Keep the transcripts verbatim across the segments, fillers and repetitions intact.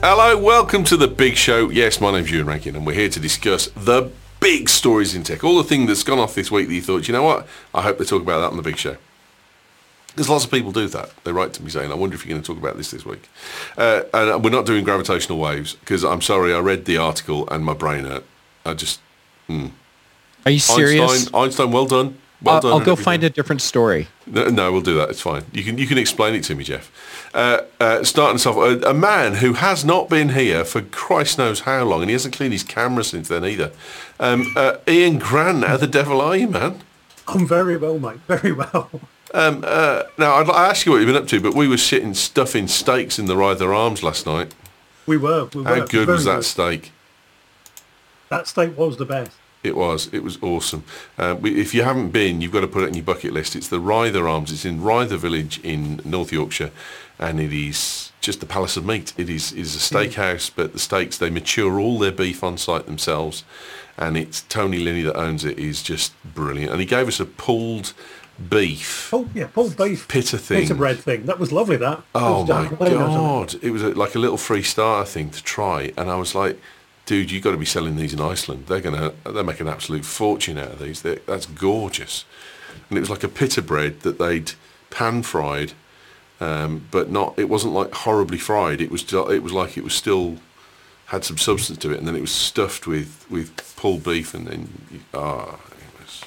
Hello, welcome to the Big Show. Yes, my name's Ewan Rankin, and we're here to discuss the big stories in tech. All the thing that's gone off this week that you thought, you know what, I hope they talk about that on the Big Show. Because lots of people do that. They write to me saying, I wonder if you're going to talk about this this week. Uh, and we're not doing gravitational waves, because I'm sorry, I read the article and my brain hurt. I just... Mm. Are you serious? Einstein, Einstein, well done. Well I'll, done I'll go everything. find a different story. No, no, we'll do that. It's fine. You can you can explain it to me, Jeff. Uh, uh, starting us off, a, a man who has not been here for Christ knows how long, and he hasn't cleaned his camera since then either. Um, uh, Ian Grant, how the devil are you, man? I'm very well, mate. Very well. Um, uh, now, I'd, I asked you what you've been up to, but we were sitting stuffing steaks in the Ryther Arms last night. We were. We were. How good was that good. steak? That steak was the best. It was. It was awesome. Uh, we, if you haven't been, you've got to put it on your bucket list. It's the Ryther Arms. It's in Ryther Village in North Yorkshire, and it is just the Palace of Meat. It is, it is a steakhouse, but the steaks, they mature all their beef on site themselves, and it's Tony Linney that owns it. Is just brilliant. And he gave us a pulled beef. Oh yeah, pulled beef. Pita thing. Pita bread thing. That was lovely. That. Oh that my was God! It was a, like a little free starter thing to try, and I was like, dude, you've got to be selling these in Iceland. They're gonna, they're making an absolute fortune out of these. They're, that's gorgeous. And it was like a pita bread that they'd pan fried, um, but not. It wasn't like horribly fried. It was, just, it was like it was still had some substance to it, and then it was stuffed with with pulled beef, and then ah, it was.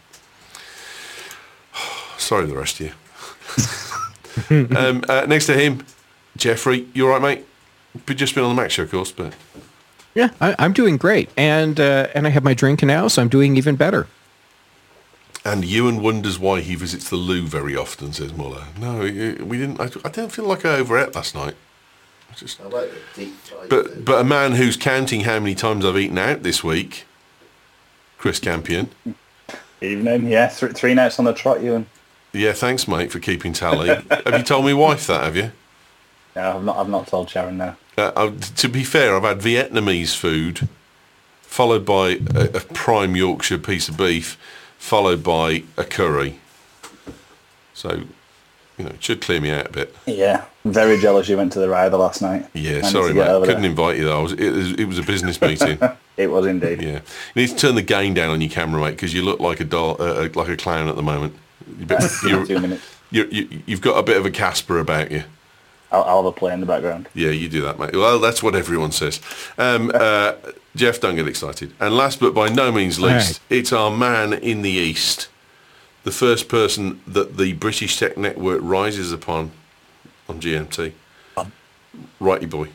Sorry, the rest of you. um, uh, next to him, Jeffrey. You all right, mate? We've just been on the Mac Show, of course, but. Yeah, I, I'm doing great, and uh, and I have my drink now, so I'm doing even better. And Ewan wonders why he visits the loo very often, says Muller. No, we didn't. I, I don't feel like I overate last night. I just, I like the deep fried but food. but a man who's counting how many times I've eaten out this week, Chris Campion. Evening, yeah, th- three nights on the trot, Ewan. Yeah, thanks, mate, for keeping tally. Have you told my wife that? Have you? No, I've not. I've not told Sharon now. Uh, uh, to be fair, I've had Vietnamese food, followed by a, a prime Yorkshire piece of beef, followed by a curry. So, you know, it should clear me out a bit. Yeah, I'm very jealous you went to the Ryther last night. Yeah, Managed sorry, to get mate. over Couldn't there. invite you, though. I was, it, was, it was a business meeting. It was indeed. Yeah, you need to turn the gain down on your camera, mate, because you look like a doll, uh, like a clown at the moment. You're, Two minutes. you're, you, you've got a bit of a Casper about you. I'll, I'll have a play in the background. Yeah, you do that, mate. Well, that's what everyone says. Um, uh, Jeff, don't get excited. And last but by no means least, right. It's our man in the East, the first person that the British Tech Network rises upon on G M T. Righty boy.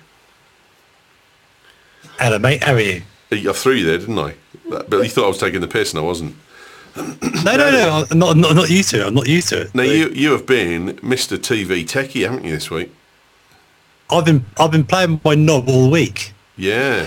Hello, mate. How are you? I threw you there, didn't I? But you thought I was taking the piss, and I wasn't. No, no, no. I'm not, not, not used to it. I'm not used to it. Now, you, you have been Mister T V Techie, haven't you, this week? I've been I've been playing my knob all week. Yeah.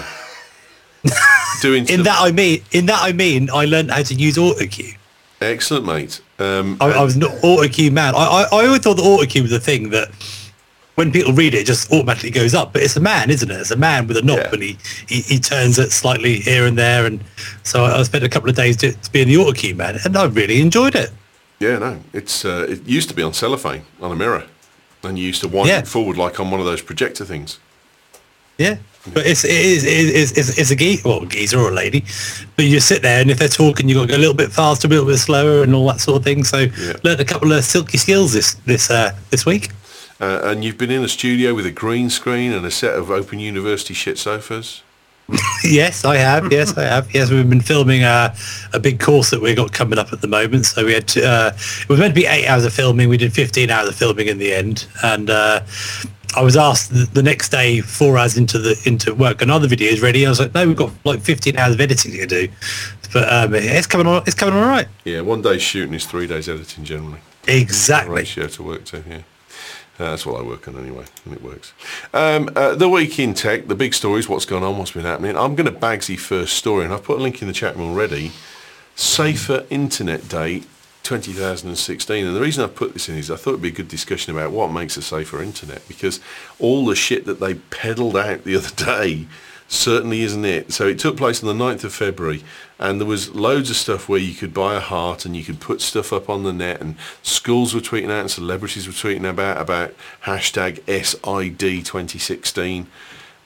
Doing In some- that I mean, in that I mean, I learned how to use AutoCue. Excellent, mate. Um, I, I was not AutoCue man. I, I I always thought the AutoCue was a thing that when people read it, it just automatically goes up. But it's a man, isn't it? It's a man with a knob, Yeah. and he, he, he turns it slightly here and there. And so I, I spent a couple of days to, to being the AutoCue man, and I really enjoyed it. Yeah, no. It's uh, it used to be on cellophane on a mirror, and you used to wind Yeah. it forward like on one of those projector things. Yeah, but it's it is it is it's, it's a geezer, well, a geezer or a lady, but you just sit there, and if they're talking, you got to go a little bit faster, a little bit slower, and all that sort of thing. So Yeah. learned a couple of silky skills this this uh, this week. Uh, and you've been in a studio with a green screen and a set of Open University shit sofas. Yes, I have. Yes, I have. Yes, we've been filming a, a big course that we got coming up at the moment. So we had to, uh, it was meant to be eight hours of filming. We did fifteen hours of filming in the end, and uh, I was asked the, the next day, four hours into the into work, another video is ready. I was like, no, we've got like fifteen hours of editing to do, but um, it's coming on. It's coming on all right. Yeah, one day's shooting is three days editing generally. Exactly. Ratio to work to, yeah. Uh, that's what I work on anyway, and it works. Um, uh, the week in tech, the big stories, what's going on, what's been happening. I'm going to Bagsy first story, and I've put a link in the chat room already. Safer Internet Day twenty sixteen. And the reason I put this in is I thought it'd be a good discussion about what makes a safer internet, because all the shit that they peddled out the other day certainly isn't it. So it took place on the ninth of February, and there was loads of stuff where you could buy a heart and you could put stuff up on the net, and schools were tweeting out and celebrities were tweeting about about hashtag S I D twenty sixteen.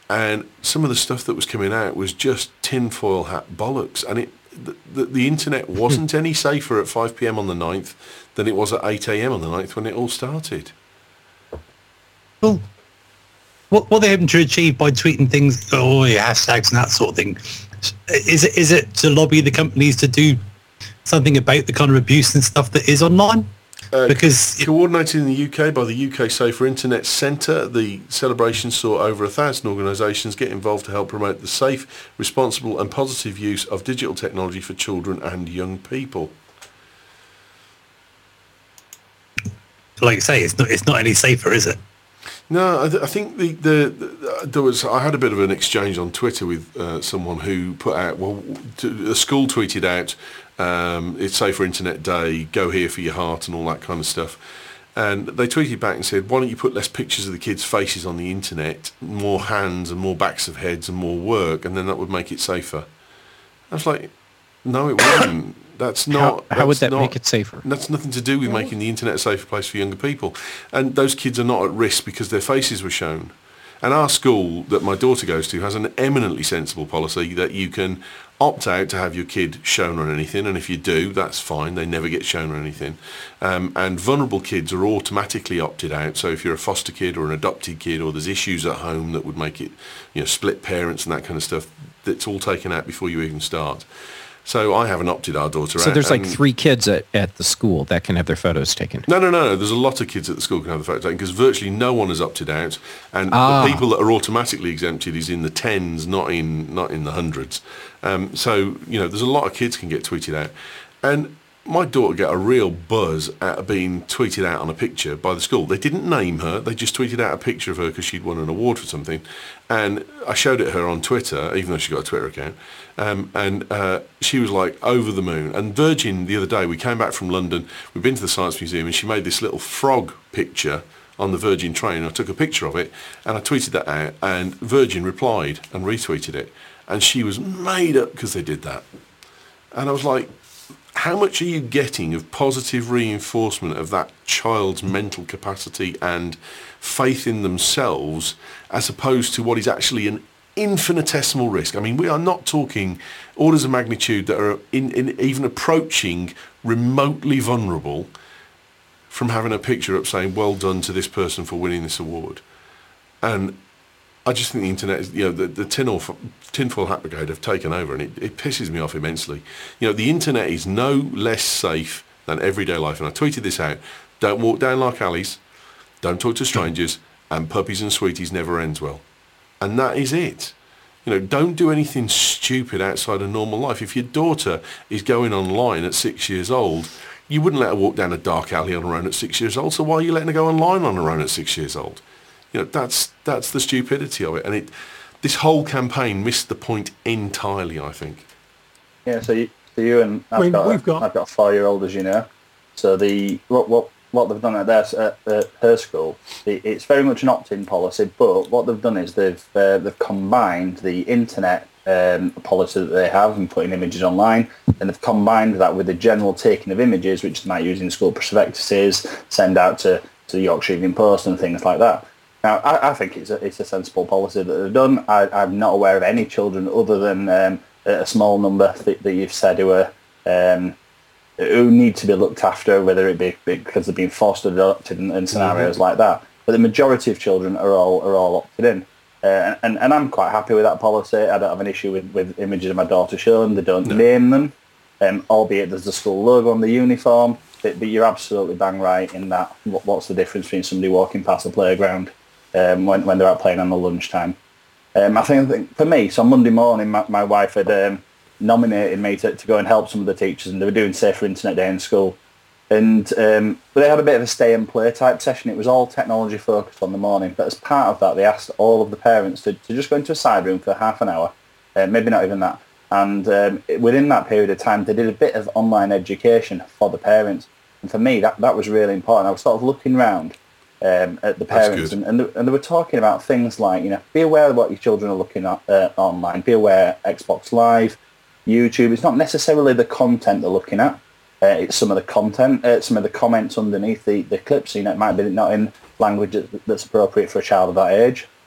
and some of the stuff that was coming out was just tinfoil hat bollocks. And it the, the, the internet wasn't any safer at five p.m. on the ninth than it was at eight a.m. on the ninth when it all started. Well, what what they hoping to achieve by tweeting things, oh, yeah, hashtags and that sort of thing? Is it is it to lobby the companies to do something about the kind of abuse and stuff that is online? Uh, because co- coordinated in the U K by the U K Safer Internet Centre, the celebration saw over a thousand organisations get involved to help promote the safe, responsible and positive use of digital technology for children and young people. Like you say, it's not it's not any safer, is it? No, I, th- I think the, the, the there was. I had a bit of an exchange on Twitter with uh, someone who put out. Well, to, a school tweeted out, um, "It's Safer Internet Day. Go here for your heart," and all that kind of stuff. And they tweeted back and said, "Why don't you put less pictures of the kids' faces on the internet, more hands and more backs of heads and more work, and then that would make it safer." I was like, "No, it wouldn't." That's not. How, how would that's that not, make it safer? That's nothing to do with making the internet a safer place for younger people. And those kids are not at risk because their faces were shown. And our school that my daughter goes to has an eminently sensible policy that you can opt out to have your kid shown on anything. And if you do, that's fine. They never get shown on anything. Um, and vulnerable kids are automatically opted out. So if you're a foster kid or an adopted kid or there's issues at home that would make it, you know, split parents and that kind of stuff, that's all taken out before you even start. So I haven't opted our daughter out. So there's like and- three kids at, at the school that can have their photos taken. No, no, no, no. There's a lot of kids at the school can have the photo taken because virtually no one has opted out, and Ah. the people that are automatically exempted is in the tens, not in not in the hundreds. Um, so you know, there's a lot of kids can get tweeted out, and my daughter got a real buzz out of being tweeted out on a picture by the school. They didn't name her; they just tweeted out a picture of her because she'd won an award for something, and I showed it her on Twitter, even though she got a Twitter account. Um, and uh, she was like over the moon. And Virgin, the other day, we came back from London, we'd been to the Science Museum, and she made this little frog picture on the Virgin train. I took a picture of it, and I tweeted that out, and Virgin replied and retweeted it. And she was made up because they did that. And I was like, how much are you getting of positive reinforcement of that child's mental capacity and faith in themselves as opposed to what is actually an infinitesimal risk? I mean, we are not talking orders of magnitude that are in, in even approaching remotely vulnerable from having a picture up saying, well done to this person for winning this award. And I just think the internet is, you know, the, the tinfoil, tinfoil hat brigade have taken over, and it, it pisses me off immensely. You know, the internet is no less safe than everyday life. And I tweeted this out: don't walk down like alleys, don't talk to strangers, and puppies and sweeties never ends well. And that is it. You know, don't do anything stupid outside of normal life. If your daughter is going online at six years old, you wouldn't let her walk down a dark alley on her own at six years old. So why are you letting her go online on her own at six years old? You know, that's that's the stupidity of it. And it, this whole campaign missed the point entirely, I think. Yeah, so you, so you and I've, I mean, got, we've a, got- I've got a four-year-old, as you know. So the what what what they've done at their at, at her school, it, it's very much an opt-in policy. But what they've done is they've uh, they've combined the internet um, policy that they have and putting images online, and they've combined that with the general taking of images, which they might use in school prospectuses, send out to, to the Yorkshire Evening Post and things like that. Now, I, I think it's a, it's a sensible policy that they've done. I, I'm not aware of any children other than um, a small number that, that you've said who are um, who need to be looked after, whether it be because they're being forced or adopted in, in scenarios mm-hmm. like that. But the majority of children are all are all opted in, uh, and and I'm quite happy with that policy. I don't have an issue with, with images of my daughter shown. They don't no. name them, um, albeit there's the school logo on the uniform. But, but you're absolutely bang right in that. What, what's the difference between somebody walking past the playground Um, when, when they're out playing on the lunchtime? Um, I think, I think for me, so Monday morning, my, my wife had um, nominated me to, to go and help some of the teachers, and they were doing Safer Internet Day in school. And um, but they had a bit of a stay and play type session. It was all technology focused on the morning, but as part of that, they asked all of the parents to, to just go into a side room for half an hour, uh, maybe not even that. And um, within that period of time, they did a bit of online education for the parents. And for me, that, that was really important. I was sort of looking around Um, at the parents, and, and, they, and they were talking about things like, you know, be aware of what your children are looking at uh, online, be aware Xbox Live, YouTube. It's not necessarily the content they're looking at, uh, it's some of the content, uh, some of the comments underneath the, the clips. You know, it might be not in language that, that's appropriate for a child of that age.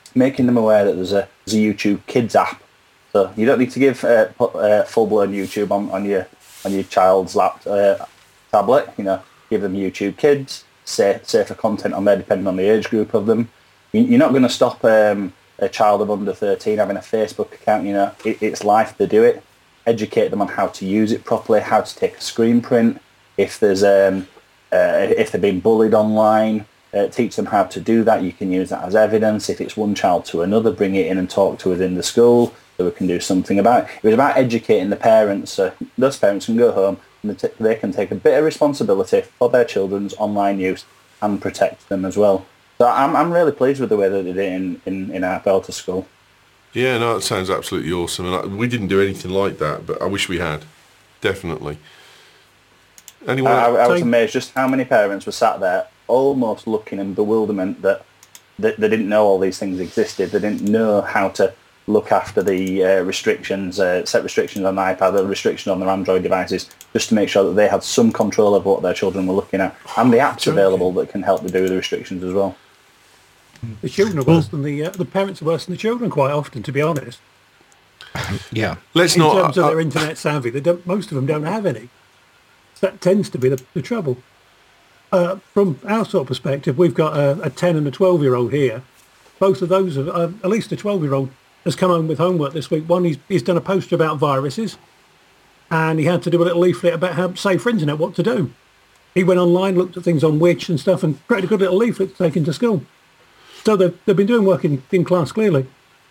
making them aware that there's a, there's a YouTube Kids app. So you don't need to give uh, put, uh, full-blown YouTube on, on your on your child's lap, uh, tablet. You know, give them YouTube Kids, safe, safer content on there depending on the age group of them. You, you're not going to stop um, a child of under thirteen having a Facebook account. You know, it, it's life to do it. Educate them on how to use it properly, how to take a screen print. If there's um, uh, if they're being bullied online, uh, teach them how to do that. You can use that as evidence. If it's one child to another, bring it in and talk to within the school so we can do something about it. It was about educating the parents. So those parents can go home and they, t- they can take a bit of responsibility for their children's online use and protect them as well. So I'm I'm really pleased with the way that they did it in, in, in our Belter school. Yeah, no, it sounds absolutely awesome. And I, we didn't do anything like that, but I wish we had. Definitely. Anyway, I, I was So- amazed just how many parents were sat there almost looking in bewilderment that, that they didn't know all these things existed. They didn't know how to look after the uh, restrictions, uh, set restrictions on the iPad, the restrictions on their Android devices, just to make sure that they had some control of what their children were looking at, and the apps Joking. available that can help them do the restrictions as well. The children are worse than the uh, the parents are worse than the children quite often, to be honest. Yeah. let's In not... terms of uh, their internet savvy, they don't. Most of them don't have any. So that tends to be the, the trouble. Uh, from our sort of perspective, we've got a, a ten and a twelve-year-old here. Both of those, are, uh, at least the twelve-year-old, has come home with homework this week. One, he's, he's done a poster about viruses, and he had to do a little leaflet about how safe for internet, what to do. He went online, looked at things on Witch and stuff, and created a good little leaflet to take into school. So they've, they've been doing work in, in class, clearly.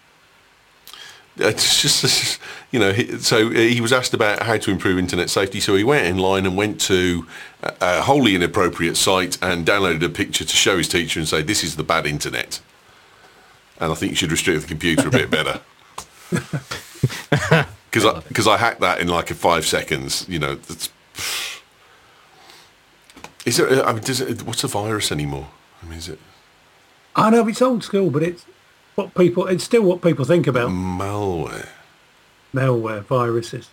It's just, it's just, you know, he, so he was asked about how to improve internet safety, so he went in line and went to a, a wholly inappropriate site and downloaded a picture to show his teacher and say, this is the bad internet. And I think you should restrict the computer a bit better. Because I, cause I hacked that in like a five seconds, you know. That's, is there, I mean, does it, what's a virus anymore? I mean, is it I know it's old school, but it's what people. It's still what people think about malware? malware, viruses.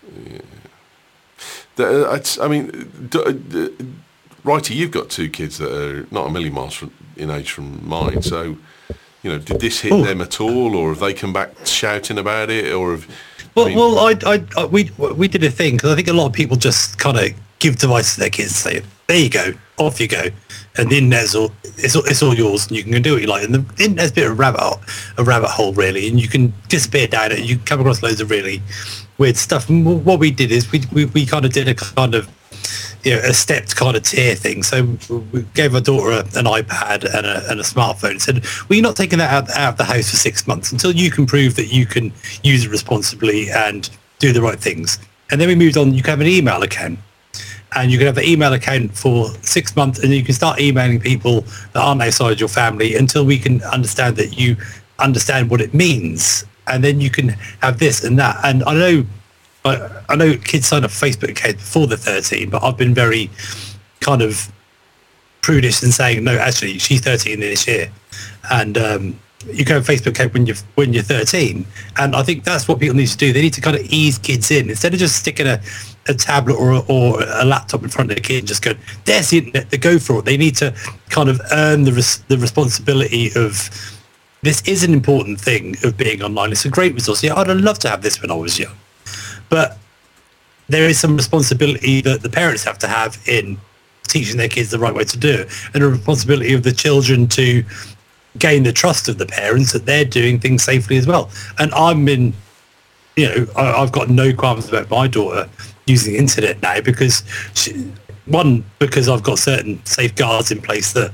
The, uh, it's, I mean, d- uh, d- Righty, you've got two kids that are not a million miles from, in age from mine. So, you know, did this hit Ooh. them at all, or have they come back shouting about it, or have? Well, I mean, well, I, I, I, we we did a thing because I think a lot of people just kind of give devices to their kids, say, "There you go, off you go," and the internet's all it's all, it's all yours, and you can do what you like. And the internet's a bit of a rabbit hole, a rabbit hole really, and you can disappear down it. You can come across loads of really weird stuff. And what we did is we we, we kind of did a kind of you know, a stepped kind of tier thing. So we gave our daughter a, an iPad and a, and a smartphone and said, well, you're not taking that out, out of the house for six months until you can prove that you can use it responsibly and do the right things. And then we moved on, you can have an email account. And you can have an email account for six months and you can start emailing people that aren't outside your family until we can understand that you understand what it means. And then you can have this and that. And I know I, I know kids sign up Facebook accounts before they're thirteen, but I've been very kind of prudish in saying, no, actually, she's thirteen this year. And um, you go on Facebook account when you're, when you're thirteen. And I think that's what people need to do. They need to kind of ease kids in. Instead of just sticking a, a tablet or, or a laptop in front of the kid and just go, there's the internet, they go for it. They need to kind of earn the res- the responsibility of, this is an important thing of being online. It's a great resource. Yeah, I'd love to have this when I was young. But there is some responsibility that the parents have to have in teaching their kids the right way to do it, and a responsibility of the children to gain the trust of the parents that they're doing things safely as well. And I'm in, you know, I, I've got no qualms about my daughter using the internet now because, she, one, because I've got certain safeguards in place that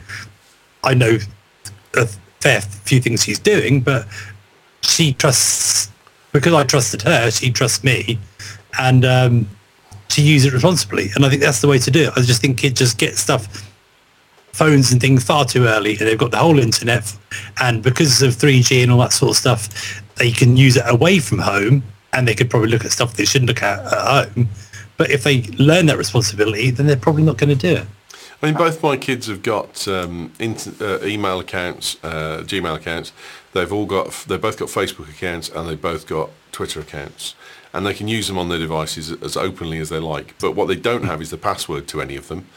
I know a fair few things she's doing, but she trusts, because I trusted her, she trusts me, and um, she uses it responsibly. And I think that's the way to do it. I just think kids just get stuff, phones and things far too early, and they've got the whole internet. And because of three G and all that sort of stuff, they can use it away from home, and they could probably look at stuff they shouldn't look at at home. But if they learn that responsibility, then they're probably not going to do it. I mean, both my kids have got um, int- uh, email accounts, uh, Gmail accounts. They've all got, they've both got Facebook accounts, and they've both got Twitter accounts, and they can use them on their devices as openly as they like. But what they don't have is the password to any of them,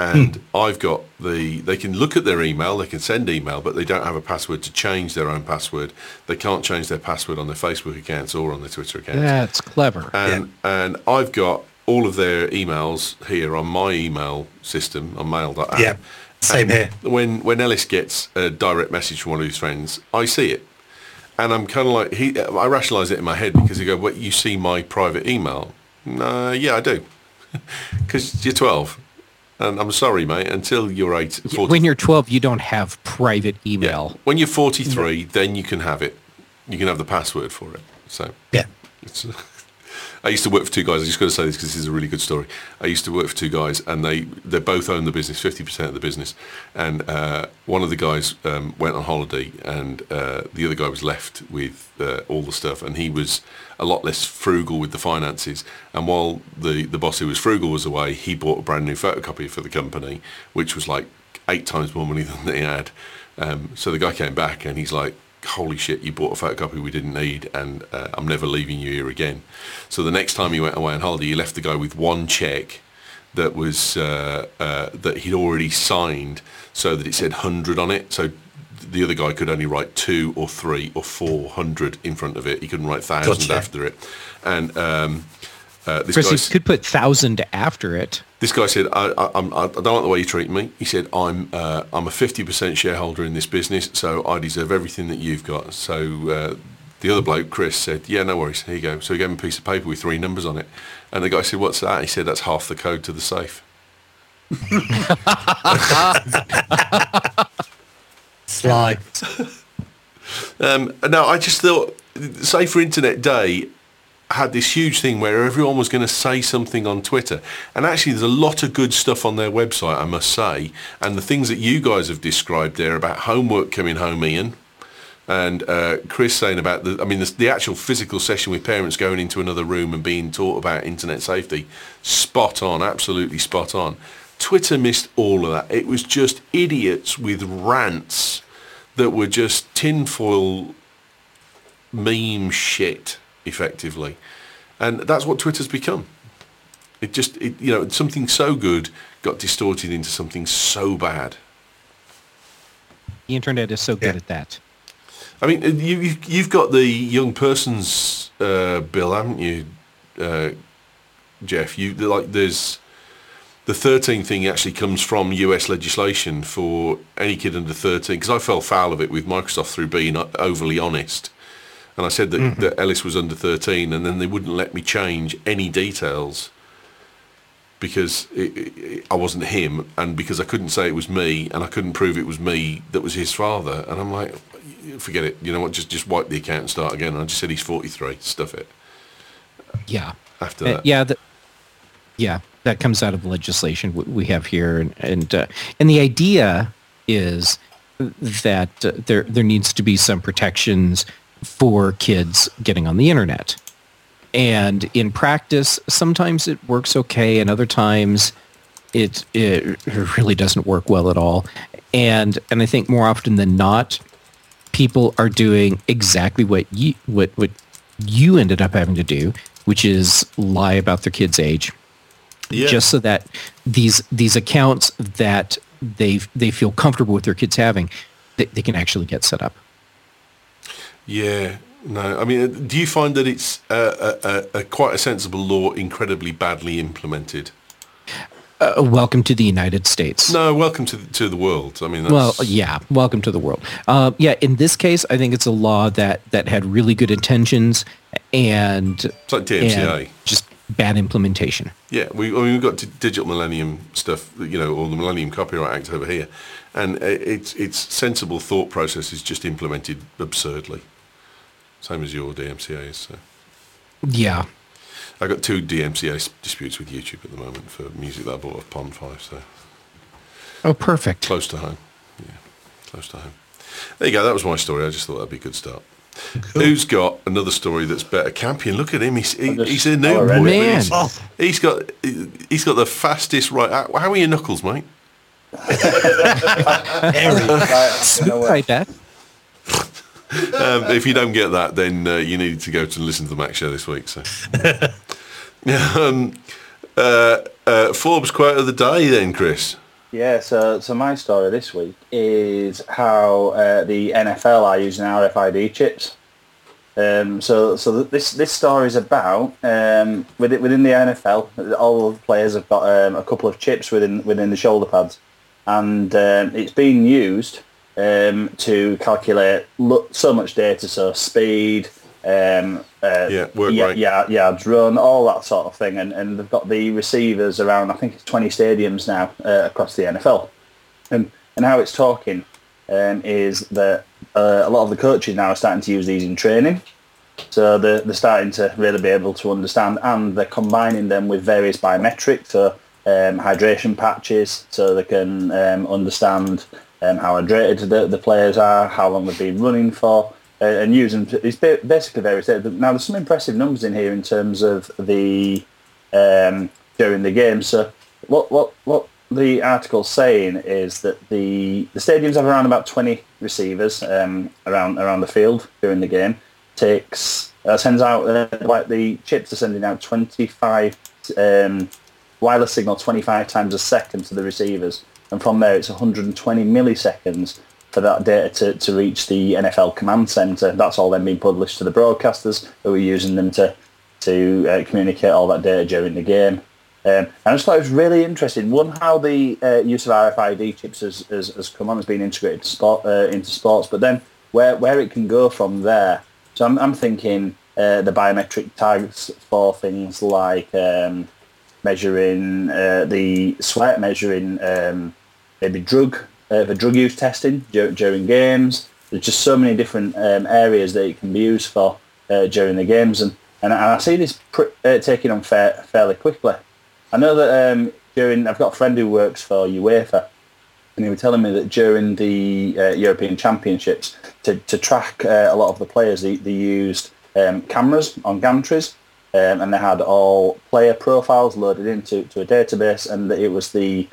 and hmm. I've got the, they can look at their email, they can send email, but they don't have a password to change their own password. They can't change their password on their Facebook accounts or on their Twitter accounts. That's clever. And, yeah. and I've got all of their emails here on my email system, on mail dot app. Yeah, same and here. When, when Ellis gets a direct message from one of his friends, I see it. And I'm kind of like, he, I rationalise it in my head because he go, "What, you see my private email?" Uh, yeah, I do. Because you're twelve. And I'm sorry, mate, until you're eight. forty When you're twelve, you don't have private email. Yeah. When you're forty-three, then you can have it. You can have the password for it. So yeah. It's, I used to work for two guys. I just got to say this because this is a really good story. I used to work for two guys, and they, they both own the business, fifty percent of the business. And uh, one of the guys um, went on holiday, and uh, the other guy was left with uh, all the stuff, and he was a lot less frugal with the finances. And while the, the boss who was frugal was away, he bought a brand new photocopy for the company, which was like eight times more money than they had. Um, so the guy came back, and he's like, "Holy shit, you bought a photocopy we didn't need, and uh, I'm never leaving you here again." So the next time he went away on holiday, he left the guy with one check that was uh, uh, that he'd already signed, so that it said one hundred on it. So the other guy could only write two or three or four hundred in front of it. He couldn't write thousand gotcha. after it. And um, uh, this Chris, guy you could put thousand after it. This guy said, I, I, I'm, I don't like the way you treat me. He said, I'm uh, I'm a fifty percent shareholder in this business, so I deserve everything that you've got. So uh, the other bloke, Chris, said, yeah, no worries, here you go. So he gave him a piece of paper with three numbers on it. And the guy said, what's that? He said, that's half the code to the safe. Sly. um, no, I just thought, Safer Internet Day had this huge thing where everyone was going to say something on Twitter, and actually there's a lot of good stuff on their website, I must say, and the things that you guys have described there about homework coming home, Ian, and uh, Chris saying about the, I mean, the, the actual physical session with parents going into another room and being taught about internet safety, spot on, absolutely spot on. Twitter missed all of that. It was just idiots with rants that were just tinfoil meme shit, effectively, and that's what Twitter's become. It just, it, you know, something so good got distorted into something so bad. The internet is so good yeah. at that. I mean, you, you've, you've got the young person's uh, bill, haven't you, uh, Jeff? You like there's the thirteen thing actually comes from U S legislation for any kid under thirteen. Because I fell foul of it with Microsoft through being overly honest. And I said that, mm-hmm. that Ellis was under thirteen, and then they wouldn't let me change any details because it, it, I wasn't him, and because I couldn't say it was me, and I couldn't prove it was me that was his father. And I'm like, forget it. You know what? Just just wipe the account and start again. And I just said he's forty-three. Stuff it. Yeah. After uh, that. Yeah. The, yeah. That comes out of the legislation we have here, and and uh, and the idea is that uh, there there needs to be some protections for kids getting on the internet. And in practice, sometimes it works okay, and other times it it really doesn't work well at all. And and I think more often than not, people are doing exactly what you what what you ended up having to do, which is lie about their kid's age, yeah. just so that these these accounts that they they feel comfortable with their kids having, they, they can actually get set up. Yeah, no. I mean, do you find that it's a, a, a quite a sensible law, incredibly badly implemented? Uh, welcome to the United States. No, welcome to the, to the world. I mean, that's... well, yeah, welcome to the world. Uh, yeah, in this case, I think it's a law that, that had really good intentions and it's like D M C A, and just bad implementation. Yeah, we I mean, we've got Digital Millennium stuff, you know, or the Millennium Copyright Act over here, and it's it's sensible thought process is just implemented absurdly. Same as your D M C A is. So. Yeah. I've got two D M C A disputes with YouTube at the moment for music that I bought off Pond five, so... Oh, perfect. Close to home. Yeah, close to home. There you go, that was my story. I just thought that'd be a good start. Cool. Who's got another story that's better? Campion, look at him. He's, he, he's a new boy. Man. He's, oh. he's got he's got the fastest right... How are your knuckles, mate? Like that. Um, if you don't get that, then uh, you need to go to listen to the Mac Show this week. So, um, uh, uh, Forbes quote of the day, then, Chris. Yeah, so so my story this week is how uh, the N F L are using R F I D chips. Um, so so this this story is about um, within within the N F L, all the players have got um, a couple of chips within within the shoulder pads, and um, it's being used um, to calculate lo- so much data, so speed, um, uh, Yeah, work yeah, rate. yeah, yards run, all that sort of thing, and and they've got the receivers around. I think it's twenty stadiums now uh, across the N F L, and and how it's talking um, is that uh, a lot of the coaches now are starting to use these in training. So they're, they're starting to really be able to understand, and they're combining them with various biometrics, so um, hydration patches, so they can um, understand um, how hydrated the, the players are, how long they've been running for, uh, and using it's basically various. Now there's some impressive numbers in here in terms of the um, during the game. So what what what the article's saying is that the the stadiums have around about twenty receivers um, around around the field during the game. Takes uh, sends out uh, like the chips are sending out twenty-five um, wireless signal twenty-five times a second to the receivers, and from there it's one hundred twenty milliseconds for that data to, to reach the N F L command center. That's all then being published to the broadcasters who are using them to to uh, communicate all that data during the game. Um, and I just thought it was really interesting. One, how the uh, use of R F I D chips has, has, has come on, has been integrated to sport, uh, into sports, but then where where it can go from there. So I'm, I'm thinking uh, the biometric tags for things like um, measuring uh, the sweat, measuring um, maybe drug uh, for drug use testing dur- during games. There's just so many different um, areas that it can be used for uh, during the games, and, and, and I see this pr- uh, taking on fa- fairly quickly. I know that um, during I've got a friend who works for UEFA, and he was telling me that during the uh, European Championships, to, to track uh, a lot of the players, they, they used um, cameras on gantries, um, and they had all player profiles loaded into to a database, and it was the,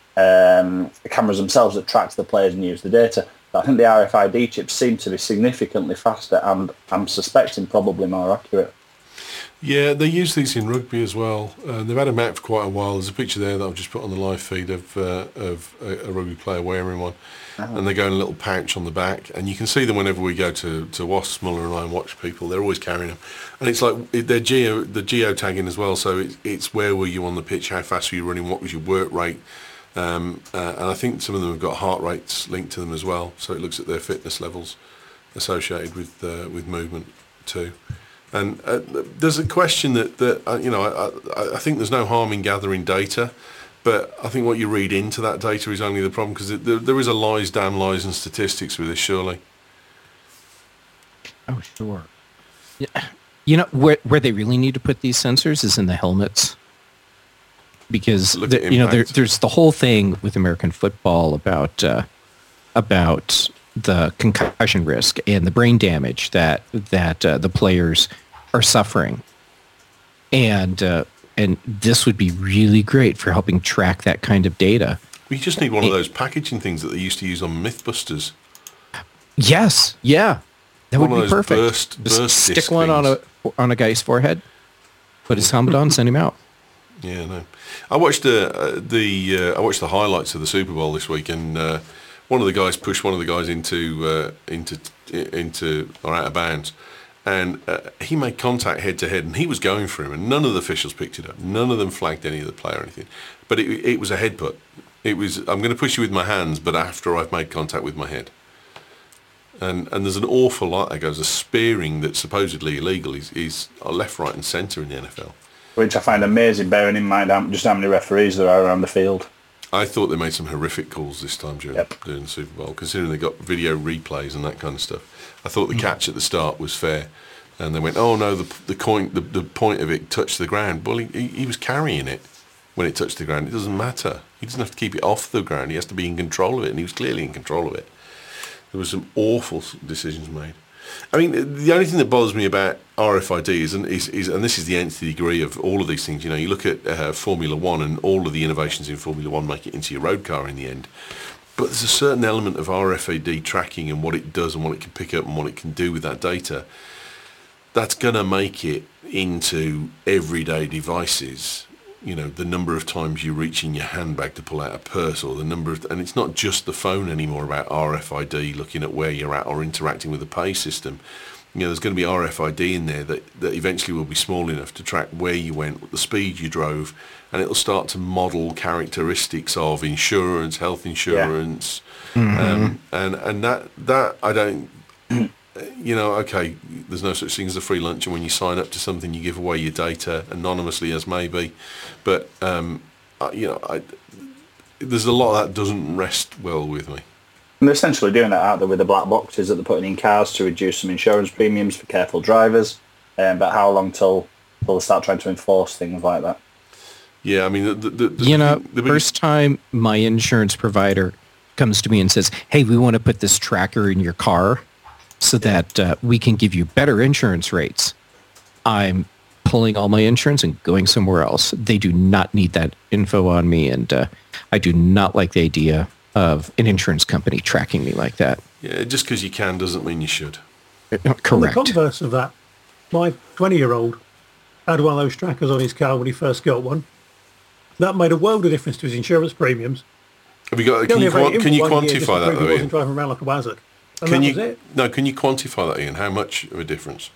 um, the cameras themselves that tracked the players and used the data. But I think the R F I D chips seem to be significantly faster, and I'm suspecting probably more accurate. Yeah, they use these in rugby as well. Uh, they've had them out for quite a while. There's a picture there that I've just put on the live feed of uh, of a, a rugby player wearing one. Uh-huh. And they go in a little pouch on the back, and you can see them whenever we go to, to Wasps, Muller and I, and watch people. They're always carrying them. And it's like they're geo, the geo-tagging as well, so it's, it's where were you on the pitch, how fast were you running, what was your work rate. Um, uh, and I think some of them have got heart rates linked to them as well, so it looks at their fitness levels associated with uh, with movement too. And uh, there's a question that, that uh, you know, I, I think there's no harm in gathering data, but I think what you read into that data is only the problem, because there, there is a lies, damn lies and statistics with this, surely. Oh, sure. Yeah. You know, where where they really need to put these sensors is in the helmets. Because, the, you know, there, there's the whole thing with American football about uh, about the concussion risk and the brain damage that that uh, the players are suffering, and uh, and this would be really great for helping track that kind of data. We just need one of those packaging things that they used to use on Mythbusters. Yes, yeah, that one would be perfect. Burst, just burst stick one on a on a guy's forehead, put his helmet on, send him out. Yeah, no. I watched uh, the uh, I watched the highlights of the Super Bowl this week, and uh, one of the guys pushed one of the guys into uh, into into or out of bounds, and uh, he made contact head to head, and he was going for him, and none of the officials picked it up. None of them flagged any of the play or anything, but it, it was a headbutt. It was, I'm going to push you with my hands, but after I've made contact with my head. And and there's an awful lot that goes. A spearing that's supposedly illegal is, is left, right, and centre in the N F L. Which I find amazing, bearing in mind how, just how many referees there are around the field. I thought they made some horrific calls this time during, yep. during the Super Bowl, considering they got video replays and that kind of stuff. I thought the catch at the start was fair, and they went, "Oh no, the the point the, the point of it touched the ground." Well, he, he was carrying it when it touched the ground. It doesn't matter. He doesn't have to keep it off the ground. He has to be in control of it, and he was clearly in control of it. There were some awful decisions made. I mean, the only thing that bothers me about R F I D is, and, is, is, and this is the nth degree of all of these things, you know, you look at uh, Formula One, and all of the innovations in Formula One make it into your road car in the end. But there's a certain element of R F I D tracking and what it does and what it can pick up and what it can do with that data that's going to make it into everyday devices you know, the number of times you reach in your handbag to pull out a purse, or the number of, and it's not just the phone anymore about R F I D, looking at where you're at or interacting with the pay system. You know, there's going to be R F I D in there that, that eventually will be small enough to track where you went, the speed you drove, and it'll start to model characteristics of insurance, health insurance, yeah. mm-hmm. um, and and that that I don't. You know, okay, there's no such thing as a free lunch, and when you sign up to something, you give away your data anonymously as maybe, but um, I, you know, I, there's a lot of that doesn't rest well with me. And they're essentially doing that out there with the black boxes that they're putting in cars to reduce some insurance premiums for careful drivers. Um, but how long till they'll start trying to enforce things like that? Yeah, I mean, the, the, the, you know, the, the first time my insurance provider comes to me and says, "Hey, we want to put this tracker in your car so that uh, we can give you better insurance rates," I'm pulling all my insurance and going somewhere else. They do not need that info on me, and uh, I do not like the idea of an insurance company tracking me like that. Yeah, just because you can doesn't mean you should. Correct. On the converse of that, my twenty-year-old had one of those trackers on his car when he first got one. That made a world of difference to his insurance premiums. Have you got? Can you, quan- can you quantify that, though, He Ian? wasn't driving around like a wazzock. And can that you? was it. No, can you quantify that, Ian? How much of a difference?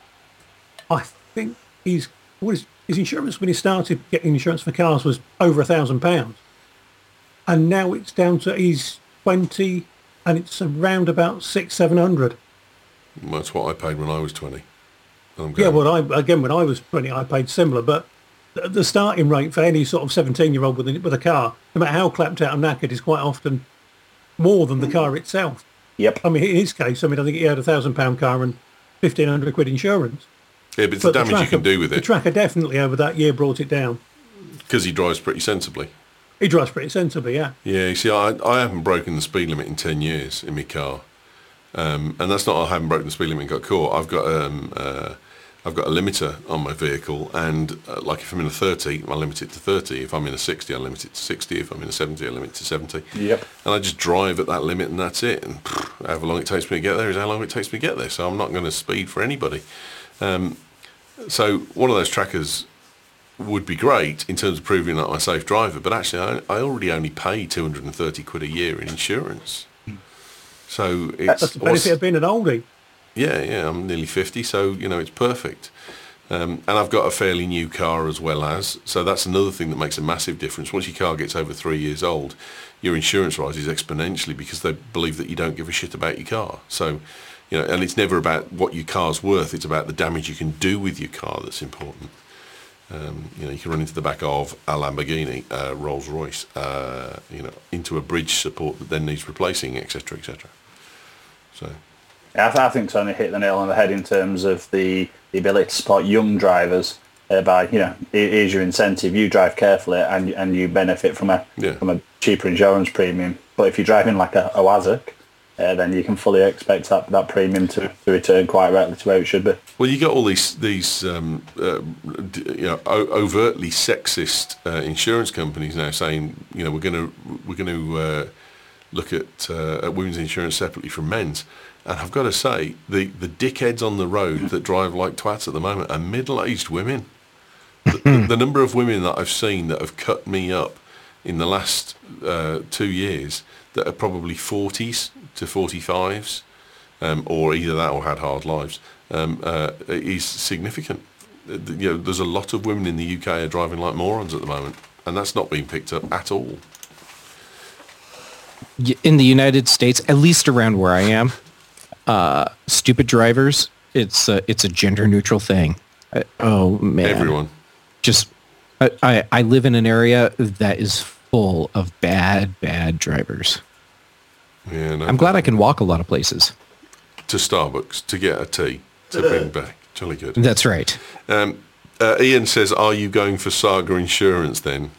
I think he's what his, his insurance when he started getting insurance for cars was over a thousand pounds, and now it's down to he's twenty, and it's around about six seven hundred. Well, that's what I paid when I was twenty. I'm Yeah, well, I again when I was twenty, I paid similar, but the, the starting rate for any sort of seventeen-year-old with a, with a car, no matter how clapped out and knackered, is quite often more than the car itself. Yep. I mean, in his case, I mean, I think he had a thousand pound car and fifteen hundred quid insurance. Yeah, but it's But the damage tracker, you can do with The it, tracker definitely over that year brought it down. because he drives pretty sensibly. He drives pretty sensibly, yeah. Yeah, you see, I I haven't broken the speed limit in ten years in my car, um, and that's not I haven't broken the speed limit and got caught. I've got um, uh, I've got a limiter on my vehicle, and uh, like if I'm in a thirty, I limit it to thirty. If I'm in a sixty, I limit it to sixty. If I'm in a seventy, I limit it to seventy. Yep. And I just drive at that limit, and that's it. And pff, however long it takes me to get there is how long it takes me to get there. So I'm not going to speed for anybody. Um, so one of those trackers would be great in terms of proving that I'm a safe driver, but actually I, I already only pay two hundred thirty quid a year in insurance. So it's That's the benefit of being an oldie. yeah, yeah, I'm nearly fifty, so, you know, it's perfect. Um, and I've got a fairly new car as well as, so that's another thing that makes a massive difference. Once your car gets over three years old, your insurance rises exponentially because they believe that you don't give a shit about your car. So, you know, and it's never about what your car's worth, it's about the damage you can do with your car that's important. Um, you know, you can run into the back of a Lamborghini, uh, Rolls Royce, uh, you know, into a bridge support that then needs replacing, et cetera, et cetera. So... Yeah, I, th- I think Tony hit the nail on the head in terms of the, the ability to support young drivers uh, by, you know, here's your incentive, you drive carefully and and you benefit from a Yeah. from a cheaper insurance premium. But if you're driving like a, a Wazak, uh, then you can fully expect that, that premium to, to return quite rightly to where it should be. Well, you got all these these um, uh, d- you know o- overtly sexist uh, insurance companies now saying, you know, we're going to we're going to uh, look at, uh, at women's insurance separately from men's. And I've got to say, the, the dickheads on the road that drive like twats at the moment are middle-aged women. The, the, the number of women that I've seen that have cut me up in the last uh, two years that are probably forties to forty-fives, um, or either that or had hard lives, um, uh, is significant. You know, there's a lot of women in the U K are driving like morons at the moment, and that's not being picked up at all. In the United States, at least around where I am, uh, stupid drivers, it's a, it's a gender neutral thing. Uh, oh man. Everyone. Just, I, I, I live in an area that is full of bad, bad drivers. Yeah, no I'm glad I can walk a lot of places. to Starbucks to get a tea to bring back. Jolly good. That's right. Um, uh, Ian says, are you going for Saga Insurance then?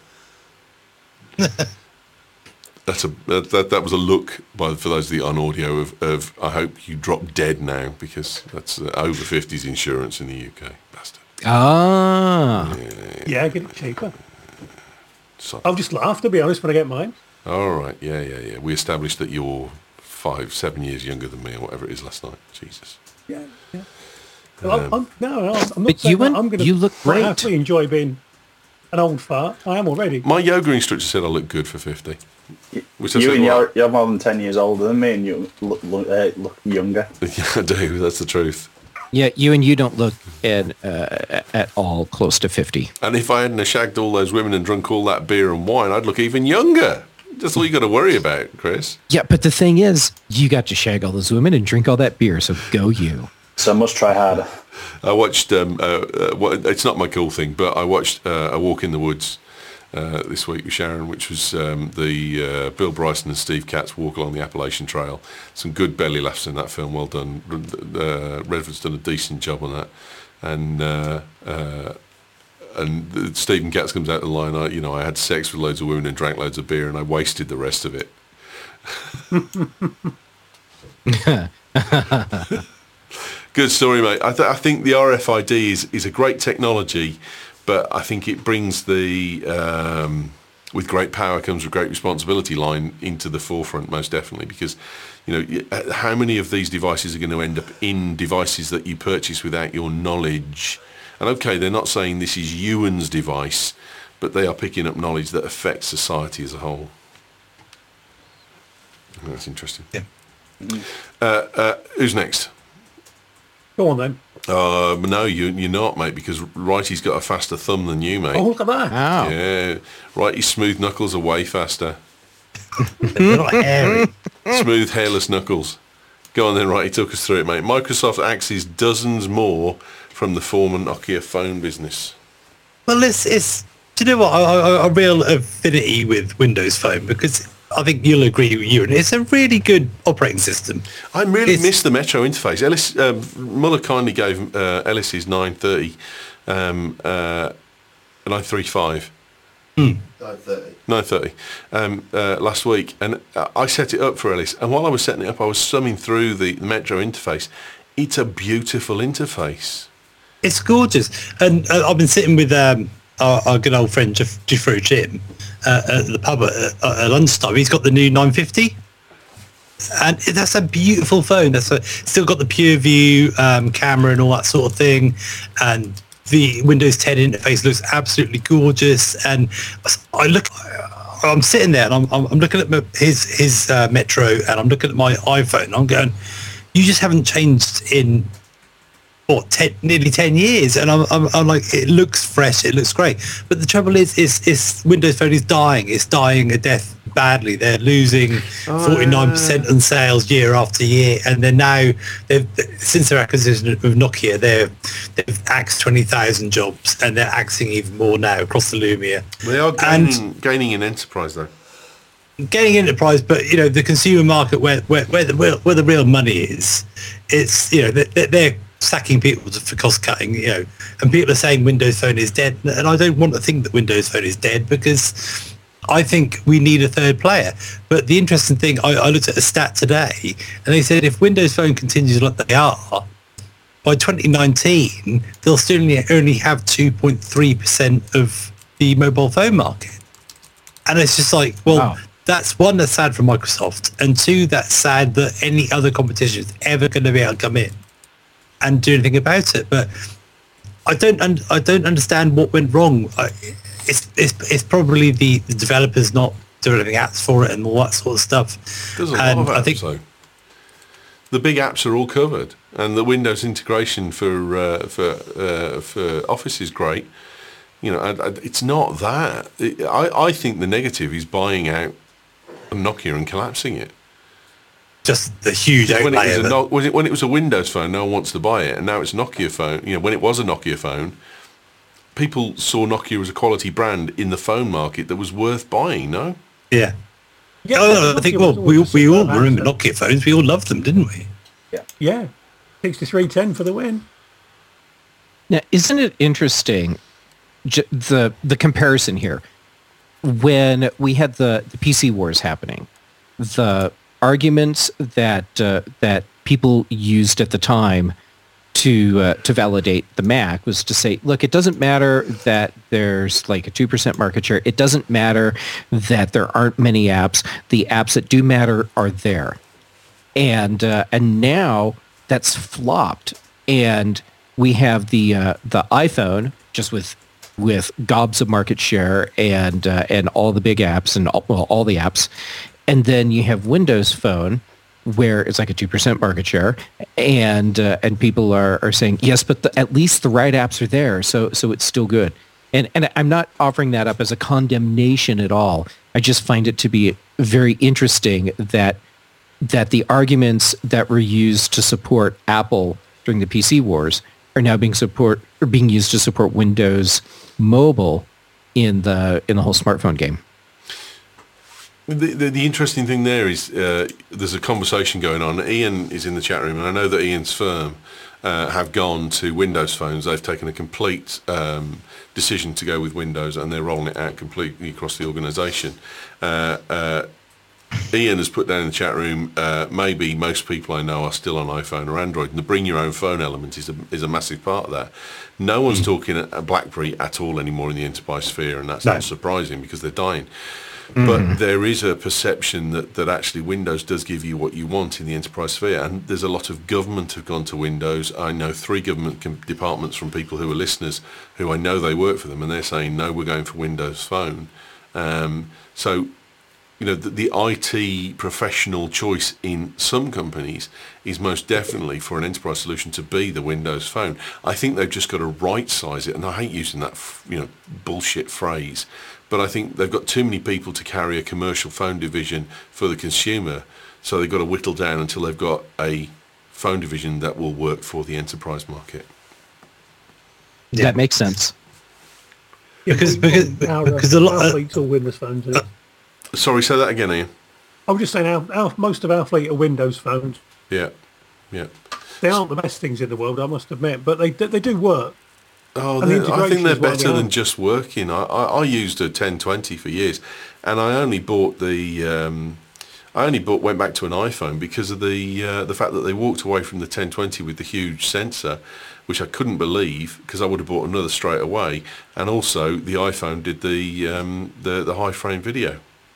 That's a that, that that was a look by for those of the on audio of, of I hope you drop dead now, because that's uh, over fifties insurance in the U K. Bastard. Ah. Yeah. Yeah, get it cheaper. So, I'll just laugh, to be honest, when I get mine. all right. Yeah, yeah, yeah. We established that you're five, seven years younger than me, or whatever it is last night. Jesus. Yeah, yeah. Well, I'm, I'm, no, no, I'm not But saying you that. and- I'm going to you look quite great. happily enjoy being an old fart. I am already. My yoga instructor said I look good for fifty. Which I You said, and well, you're, you're more than ten years older than me, and you look, look, uh, look younger. yeah, I do. That's the truth. Yeah, you and you don't look at, uh, at all close to fifty. And if I hadn't shagged all those women and drunk all that beer and wine, I'd look even younger. That's all you got to worry about, Chris. Yeah, but the thing is, you got to shag all those women and drink all that beer, so go you. So I must try harder. I watched, um, uh, uh, well, it's not my cool thing, but I watched uh, A Walk in the Woods uh, this week with Sharon, which was um, the uh, Bill Bryson and Steve Katz walk along the Appalachian Trail. Some good belly laughs in that film, well done. Uh, Redford's done a decent job on that. And uh, uh, and Stephen Katz comes out the line, I, you know, I had sex with loads of women and drank loads of beer and I wasted the rest of it. Good story, mate. I, th- I think the R F I D is, is a great technology, but I think it brings the um, with great power comes with great responsibility line into the forefront, most definitely, because you know how many of these devices are going to end up in devices that you purchase without your knowledge. And okay, they're not saying this is Ewan's device, but they are picking up knowledge that affects society as a whole. That's interesting. Yeah. Uh, uh, who's next? Go on then. Uh, no, you, you're not, mate, because Righty's got a faster thumb than you, mate. Oh, look at that. Wow. Yeah, Righty's smooth knuckles are way faster. They're not hairy. Smooth, hairless knuckles. Go on then, Righty, talk us through it, mate. Microsoft axes dozens more from the former Nokia phone business. Well, it's, it's do you know what, I, I, a real affinity with Windows Phone, because I think you'll agree with you, and it's a really good operating system. I really It's- miss the Metro interface. Ellis, um, Muller kindly gave uh, Ellis his nine thirty, um, uh, nine thirty-five. nine thirty. nine thirty um, uh, last week, and uh, I set it up for Ellis, and while I was setting it up I was summing through the, the Metro interface. It's a beautiful interface. It's gorgeous, and uh, I've been sitting with um, our, our good old friend Jeff, Jeffro Jim uh, at the pub at, at lunchtime. He's got the new nine fifty, and that's a beautiful phone. That's a, still got the pure view um, camera and all that sort of thing, and the Windows ten interface looks absolutely gorgeous. And I look, I'm sitting there and I'm, I'm, I'm looking at my, his his uh, Metro, and I'm looking at my iPhone. And I'm going, you just haven't changed in what, ten, nearly ten years, and I'm, I'm, I'm like, it looks fresh, it looks great. But the trouble is, is, is Windows Phone is dying. It's dying a death badly. They're losing forty-nine percent on sales year after year, and they're now, they've since their acquisition of Nokia, they've they've axed twenty thousand jobs, and they're axing even more now across the Lumia. They are And- gaining, gaining in enterprise though. Getting enterprise, but you know, the consumer market where where where the real, where the real money is, it's, you know, they're, they're sacking people for cost cutting, you know, and people are saying Windows Phone is dead, and I don't want to think that Windows Phone is dead, because I think we need a third player. But the interesting thing, I, I looked at a stat today, and they said if Windows Phone continues like they are, by twenty nineteen they'll still only, only have two point three percent of the mobile phone market. And it's just like, well, Wow. that's one, that's sad for Microsoft, and two, that's sad that any other competition is ever going to be able to come in and do anything about it. But I don't, un- I don't understand what went wrong. I, it's, it's, it's probably the, the developers not developing apps for it and all that sort of stuff. There's a lot and of apps, I think, though. The big apps are all covered, and the Windows integration for uh, for uh, for Office is great. You know, and, and it's not that. It, I I think the negative is buying out Nokia and collapsing it. just the huge When it outlay was of a it. no, was it when it was a Windows phone, no one wants to buy it, and now it's a Nokia phone. You know, when it was a Nokia phone, people saw Nokia as a quality brand in the phone market that was worth buying. No, Yeah. Yeah, Oh, I think, Nokia well, was we, always a we all superb remember answer. Nokia phones. We all loved them, didn't we? Yeah, sixty-three ten for the win. Now, isn't it interesting, j- the the comparison here? When we had the, the P C wars happening, the arguments that uh, that people used at the time to uh, to validate the Mac was to say, look, it doesn't matter that there's like a two percent market share. It doesn't matter that there aren't many apps. The apps that do matter are there. And uh, and now that's flopped, and we have the uh, the iPhone just with with gobs of market share and uh, and all the big apps and all, well, all the apps. And then you have Windows Phone, where it's like a two percent market share, and uh, and people are, are saying, yes, but the, at least the right apps are there, so so it's still good. And and I'm not offering that up as a condemnation at all. I just find it to be very interesting that that the arguments that were used to support Apple during the P C wars are now being support or being used to support Windows Mobile in the in the whole smartphone game. The, the, the interesting thing there is uh, there's a conversation going on. Ian is in the chat room, and I know that Ian's firm uh, have gone to Windows phones. They've taken a complete um, decision to go with Windows, and they're rolling it out completely across the organisation. Uh, uh, Ian has put down in the chat room, uh, maybe most people I know are still on iPhone or Android, and the bring your own phone element is a, is a massive part of that. No one's mm. talking a BlackBerry at all anymore in the enterprise sphere, and that's no. not surprising because they're dying. Mm-hmm. But there is a perception that, that actually Windows does give you what you want in the enterprise sphere, and there's a lot of government have gone to Windows. I know three government com- departments from people who are listeners who I know they work for them, and they're saying, no, we're going for Windows Phone. Um, so, you know, the, the I T professional choice in some companies is most definitely for an enterprise solution to be the Windows Phone. I think they've just got to right-size it, and I hate using that, you know, bullshit phrase, but I think they've got too many people to carry a commercial phone division for the consumer, so they've got to whittle down until they've got a phone division that will work for the enterprise market. Yeah. That makes sense. Yeah, because because our, because uh, a lot our of, fleet's all Windows phones. Isn't it? Sorry, say that again, Ian. I was just saying, our, our, most of our fleet are Windows phones. Yeah, yeah. They aren't the best things in the world, I must admit, but they they do work. Oh, the I think they're is why better they than are. just working. I, I, I used a ten twenty for years, and I only bought the um, I only bought went back to an iPhone because of the uh, the fact that they walked away from the ten twenty with the huge sensor, which I couldn't believe because I would have bought another straight away, and also the iPhone did the um, the the high frame video.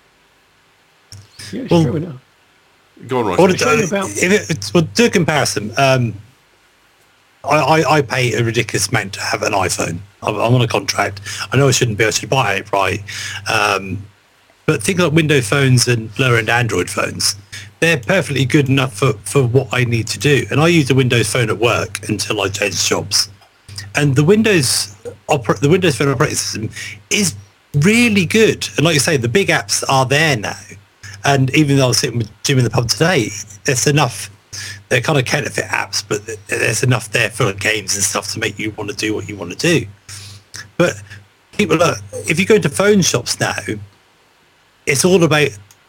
Yeah, it's Well, true enough. Go on, I wanted Roger. to, About- if it, well, do a comparison. Um, I, I, I pay a ridiculous amount to have an iPhone. I'm, I'm on a contract. I know I shouldn't be. I should buy it right. Um, but things like Windows phones and lower-end Android phones, they're perfectly good enough for, for what I need to do. And I use a Windows phone at work until I change jobs. And the Windows oper- the Windows Phone operating system is really good. And like you say, the big apps are there now. And even though I was sitting with Jim in the pub today, there's enough. They're kind of counterfeit apps, but there's enough there for games and stuff to make you want to do what you want to do. But people are, if you go into phone shops now, it's all about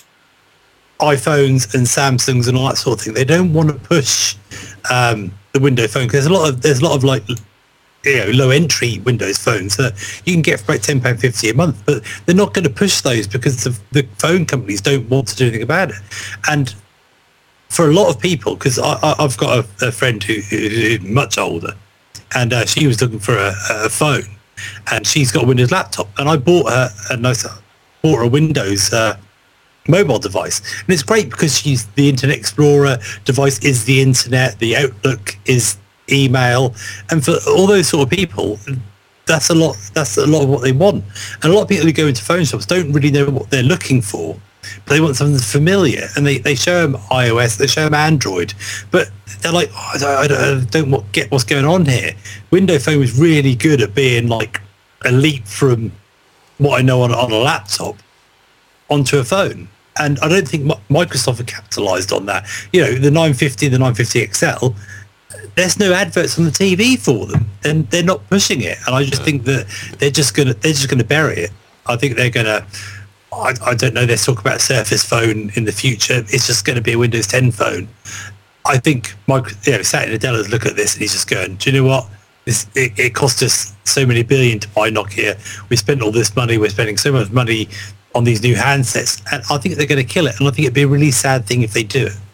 iPhones and Samsungs and all that sort of thing. They don't want to push um, the Windows Phone because there's a lot of there's a lot of like you know low entry Windows phones that you can get for about ten pounds fifty a month, but they're not going to push those because the, the phone companies don't want to do anything about it. And for a lot of people, because I've got a, a friend who, who's much older, and uh, she was looking for a, a phone, and she's got a Windows laptop, and I bought her a nice, bought her a Windows uh, mobile device, and it's great because she's the Internet Explorer device is the internet, the Outlook is email, and for all those sort of people, that's a lot. That's a lot of what they want, and a lot of people who go into phone shops don't really know what they're looking for. But they want something familiar, and they, they show them iOS, they show them Android, but they're like, oh, I don't, I don't, I don't what, get what's going on here. Windows Phone was really good at being like a leap from what I know on, on a laptop onto a phone, and I don't think Microsoft have capitalised on that. You know, the nine fifty, the nine fifty X L, there's no adverts on the T V for them, and they're not pushing it. And I just think that they're just gonna they're just gonna bury it. I think they're gonna. I, I don't know. Let's talk about a Surface phone in the future. It's just going to be a Windows ten phone. I think Mike, you know, Satya Nadella's look at this and he's just going, do you know what? This it, it cost us so many billion to buy Nokia. We spent all this money. We're spending so much money on these new handsets, and I think they're going to kill it. And I think it'd be a really sad thing if they do it.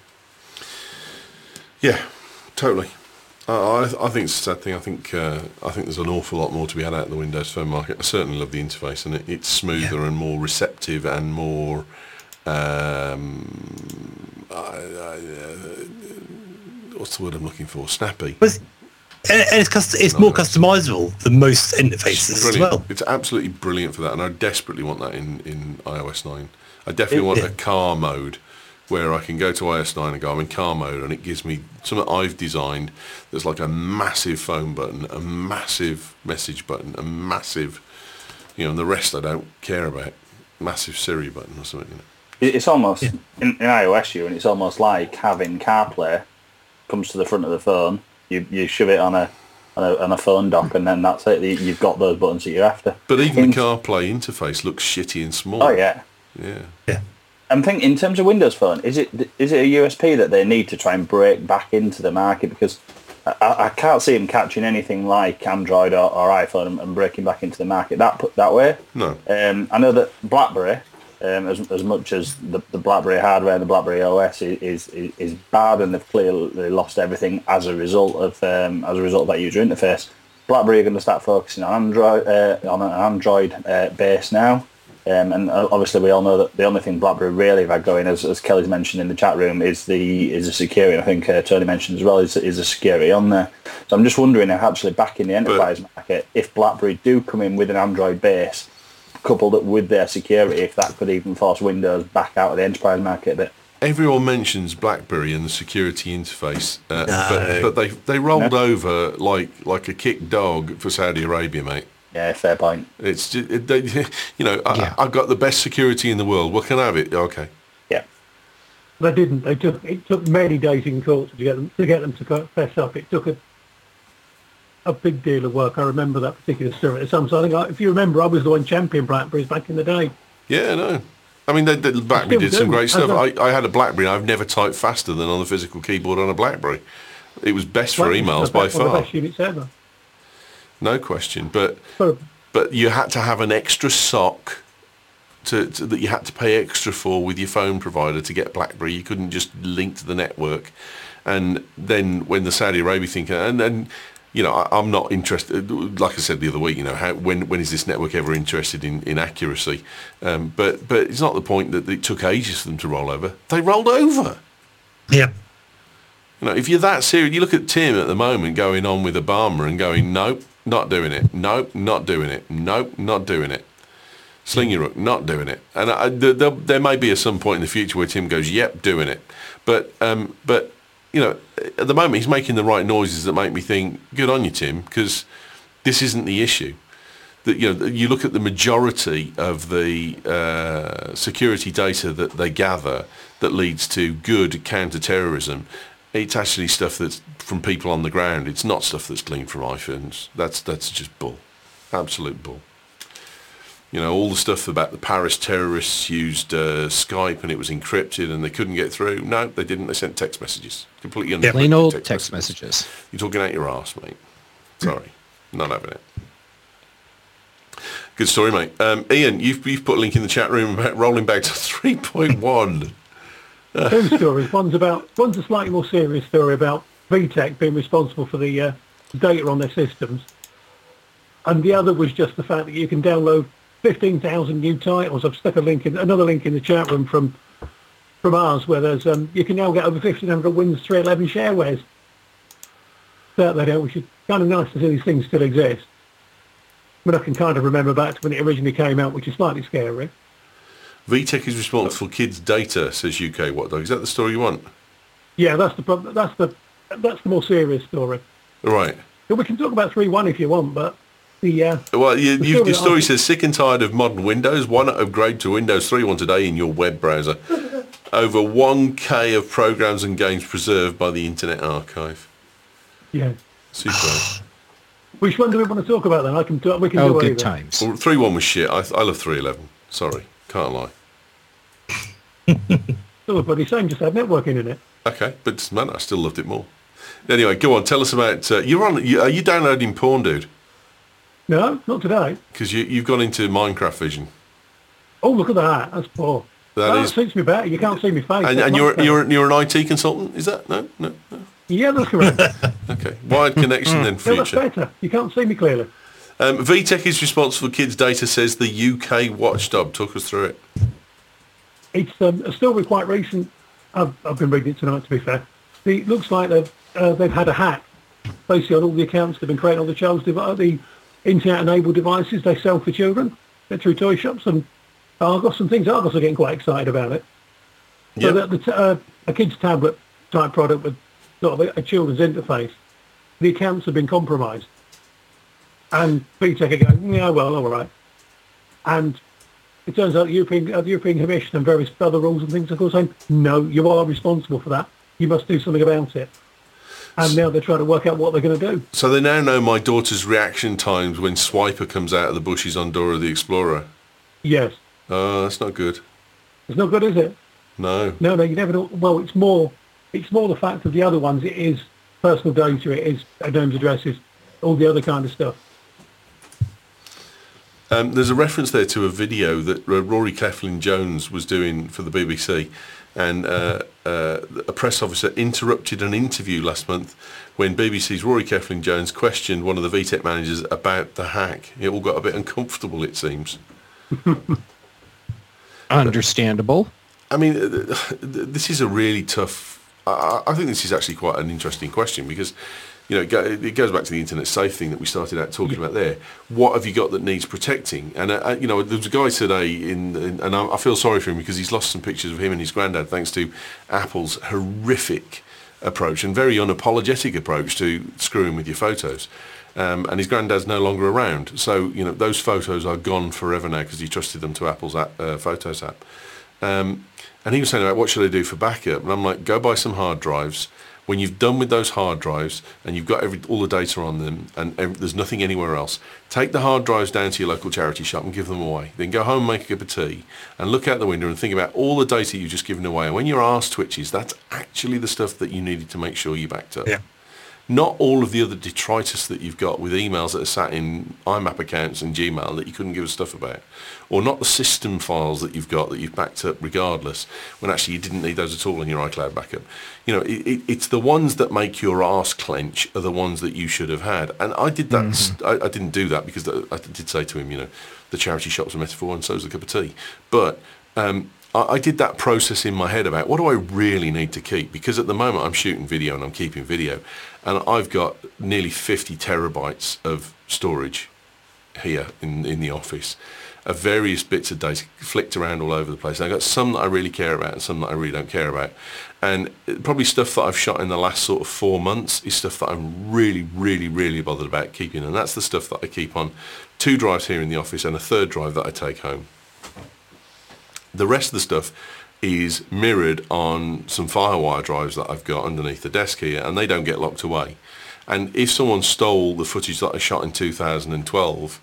Yeah, totally. Uh, I, I think it's a sad thing. I think uh, I think there's an awful lot more to be had out of the Windows Phone market. I certainly love the interface, and it, it's smoother yeah. and more receptive and more. Um, I, I, uh, what's the word I'm looking for? Snappy. Was, And, and it's cust- it's more customizable than most interfaces as Brilliant. well. It's absolutely brilliant for that, and I desperately want that in, in iOS nine. I definitely It- want yeah. a car mode where I can go to iOS nine and go, I'm in car mode, and it gives me something I've designed that's like a massive phone button, a massive message button, a massive, you know, and the rest I don't care about. Massive Siri button or something, you know. It- It's almost, Yeah. in, in iOS U, and it's almost like having CarPlay comes to the front of the phone, you, you shove it on a, on a on a phone dock, and then that's it. You- You've got those buttons that you're after. But even In- the CarPlay interface looks shitty and small. Oh, yeah. Yeah. Yeah. I'm thinking, in terms of Windows Phone, is it is it a U S P that they need to try and break back into the market? Because I, I can't see them catching anything like Android or, or iPhone and, and breaking back into the market that that way. No. Um, I know that BlackBerry, um, as as much as the, the BlackBerry hardware and the BlackBerry O S is, is is bad, and they've clearly lost everything as a result of um, as a result of that user interface. BlackBerry are going to start focusing on Android uh, on an Android uh, base now. Um, and obviously, we all know that the only thing BlackBerry really have had going, as, as Kelly's mentioned in the chat room, is the is the security. I think uh, Tony mentioned as well is is the security on there. So I'm just wondering if actually back in the enterprise but, market, if BlackBerry do come in with an Android base, coupled up with their security, if that could even force Windows back out of the enterprise market a bit. Everyone mentions BlackBerry and the security interface, uh, No. but, but they they rolled No. over like like a kicked dog for Saudi Arabia, mate. Yeah, fair point. It's just, it, they, you know, I, Yeah. I've got the best security in the world. What can I have it? Okay. Yeah. They didn't. They took it took many days in court to get them to get them to fess up. It took a a big deal of work. I remember that particular story. So I think, I- if you remember, I was the one championing Blackberries back in the day. Yeah, no. I mean, they, they, BlackBerry still did some do. great As stuff. a- I, I had a BlackBerry, and I've never typed faster than on the physical keyboard on a BlackBerry. It was best for Blackberries emails was by one of the far, best units ever. no question. But So, but you had to have an extra sock to, to, that you had to pay extra for with your phone provider to get BlackBerry. You couldn't just link to the network. And then when the Saudi Arabia thing, and then, you know, I, I'm not interested, like I said the other week, you know, how, when when is this network ever interested in, in accuracy? Um, but, but it's not the point that it took ages for them to roll over. They rolled over. Yeah. You know, if you're that serious, you look at Tim at the moment going on with Obama and going, nope, not doing it. Nope, not doing it. Nope, not doing it. Sling your hook, not doing it. And I, there, there, there may be at some point in the future where Tim goes, yep, doing it. But, um, but you know, at the moment he's making the right noises that make me think, good on you, Tim, because this isn't the issue. That, you know, you look at the majority of the uh, security data that they gather that leads to good counter-terrorism. It's actually stuff that's from people on the ground. It's not stuff that's gleaned from iPhones. That's that's just bull, absolute bull. You know, all the stuff about the Paris terrorists used uh, Skype and it was encrypted and they couldn't get through. No, they didn't. They sent text messages, completely unencrypted Plain old text messages. You're talking out your arse, mate. Sorry, not having it. Good story, mate. Um, Ian, you've you've put a link in the chat room about rolling back to three point one. two stories. One's about one's a slightly more serious story about V TEC being responsible for the uh, data on their systems, and the other was just the fact that you can download fifteen thousand new titles. I've stuck a link in another link in the chat room from from ours where there's um, you can now get over fifteen hundred Windows three eleven sharewares. That they don't, which is kind of nice to see these things still exist. But I can kind of remember back to when it originally came out, which is slightly scary. V TEC is responsible for kids' data, says U K Watchdog. Is that the story you want? Yeah, that's the prob- that's the that's the more serious story. Right. But we can talk about three one if you want, but the uh, Well, you, The you, story your story I- says, sick and tired of modern Windows. Why not upgrade to Windows three one today in your web browser? Over one K of programs and games preserved by the Internet Archive. yeah. Super. Which one do we want to talk about then? I can do, we can Oh, do good either. times. Well, three one was shit. I, I love three eleven. Sorry. Can't lie. Still, but the same just had networking in it. Okay, but it doesn't matter. I still loved it more. Anyway, go on. Tell us about... Uh, you're on... You, are you downloading porn, dude? No, not today. Because you, you've gone into Minecraft Vision. Oh, look at that. That's poor. That That is- suits me better. You can't see me face. And, That's and much you're better. you're you're an I T consultant, is that? No, no, no. Yeah, that's correct. Okay. Wired connection then No, that's future. better. You can't see me clearly. Um, V TEC is responsible for kids' data, says the U K Watchdog. Talk us through it. It's um, a story quite recent. I've, I've been reading it tonight, to be fair. It looks like they've uh, they've had a hack basically on all the accounts they've been creating on the child's device, the internet-enabled devices they sell for children. They're through toy shops and Argos and things. Argos are getting quite excited about it. So Yep. that the t- uh, a kid's tablet type product with sort of a, a children's interface, the accounts have been compromised. And V TEC are going, yeah, well, all right. And it turns out the European, uh, the European Commission and various other rules and things are all saying, no, you are responsible for that. You must do something about it. And now they're trying to work out what they're going to do. So they now know my daughter's reaction times when Swiper comes out of the bushes on Dora the Explorer. Yes. Oh, that's not good. It's not good, is it? No. No, no, you never know. Well, it's more, it's more the fact of the other ones. It is personal data. It is names, addresses, all the other kind of stuff. Um, there's a reference there to a video that uh, Rory Cleflin-Jones was doing for the B B C, and uh, uh, a press officer interrupted an interview last month when B B C's Rory Cleflin-Jones questioned one of the V TEC managers about the hack. It all got a bit uncomfortable, it seems. Understandable. I mean, uh, this is a really tough... I, I think this is actually quite an interesting question because, you know, it, go, it goes back to the internet safe thing that we started out talking about there. What have you got that needs protecting? And, uh, you know, there was a guy today, in, in and I, I feel sorry for him because he's lost some pictures of him and his granddad thanks to Apple's horrific approach and very unapologetic approach to screwing with your photos. Um, and his granddad's no longer around. So, you know, those photos are gone forever now because he trusted them to Apple's app, uh, Photos app. Um, and he was saying about what should I do for backup? And I'm like, go buy some hard drives. When you've done with those hard drives and you've got every, all the data on them and every, there's nothing anywhere else, take the hard drives down to your local charity shop and give them away. Then go home and make a cup of tea and look out the window and think about all the data you've just given away. And when your arse twitches, that's actually the stuff that you needed to make sure you backed up. Yeah. Not all of the other detritus that you've got with emails that are sat in I M A P accounts and Gmail that you couldn't give a stuff about. Or not the system files that you've got that you've backed up regardless, when actually you didn't need those at all in your iCloud backup. You know, it, it, it's the ones that make your arse clench are the ones that you should have had. And I did that, mm-hmm. I, I didn't do that because I did say to him, you know, the charity shop's a metaphor and so's the cup of tea. But um, I, I did that process in my head about what do I really need to keep? Because at the moment I'm shooting video and I'm keeping video. And I've got nearly fifty terabytes of storage here in, in the office of various bits of data flicked around all over the place. And I've got some that I really care about and some that I really don't care about. And probably stuff that I've shot in the last sort of four months is stuff that I'm really, really, really bothered about keeping. And that's the stuff that I keep on two drives here in the office and a third drive that I take home. The rest of the stuff is mirrored on some Firewire drives that I've got underneath the desk here, and they don't get locked away. And if someone stole the footage that I shot in two thousand twelve,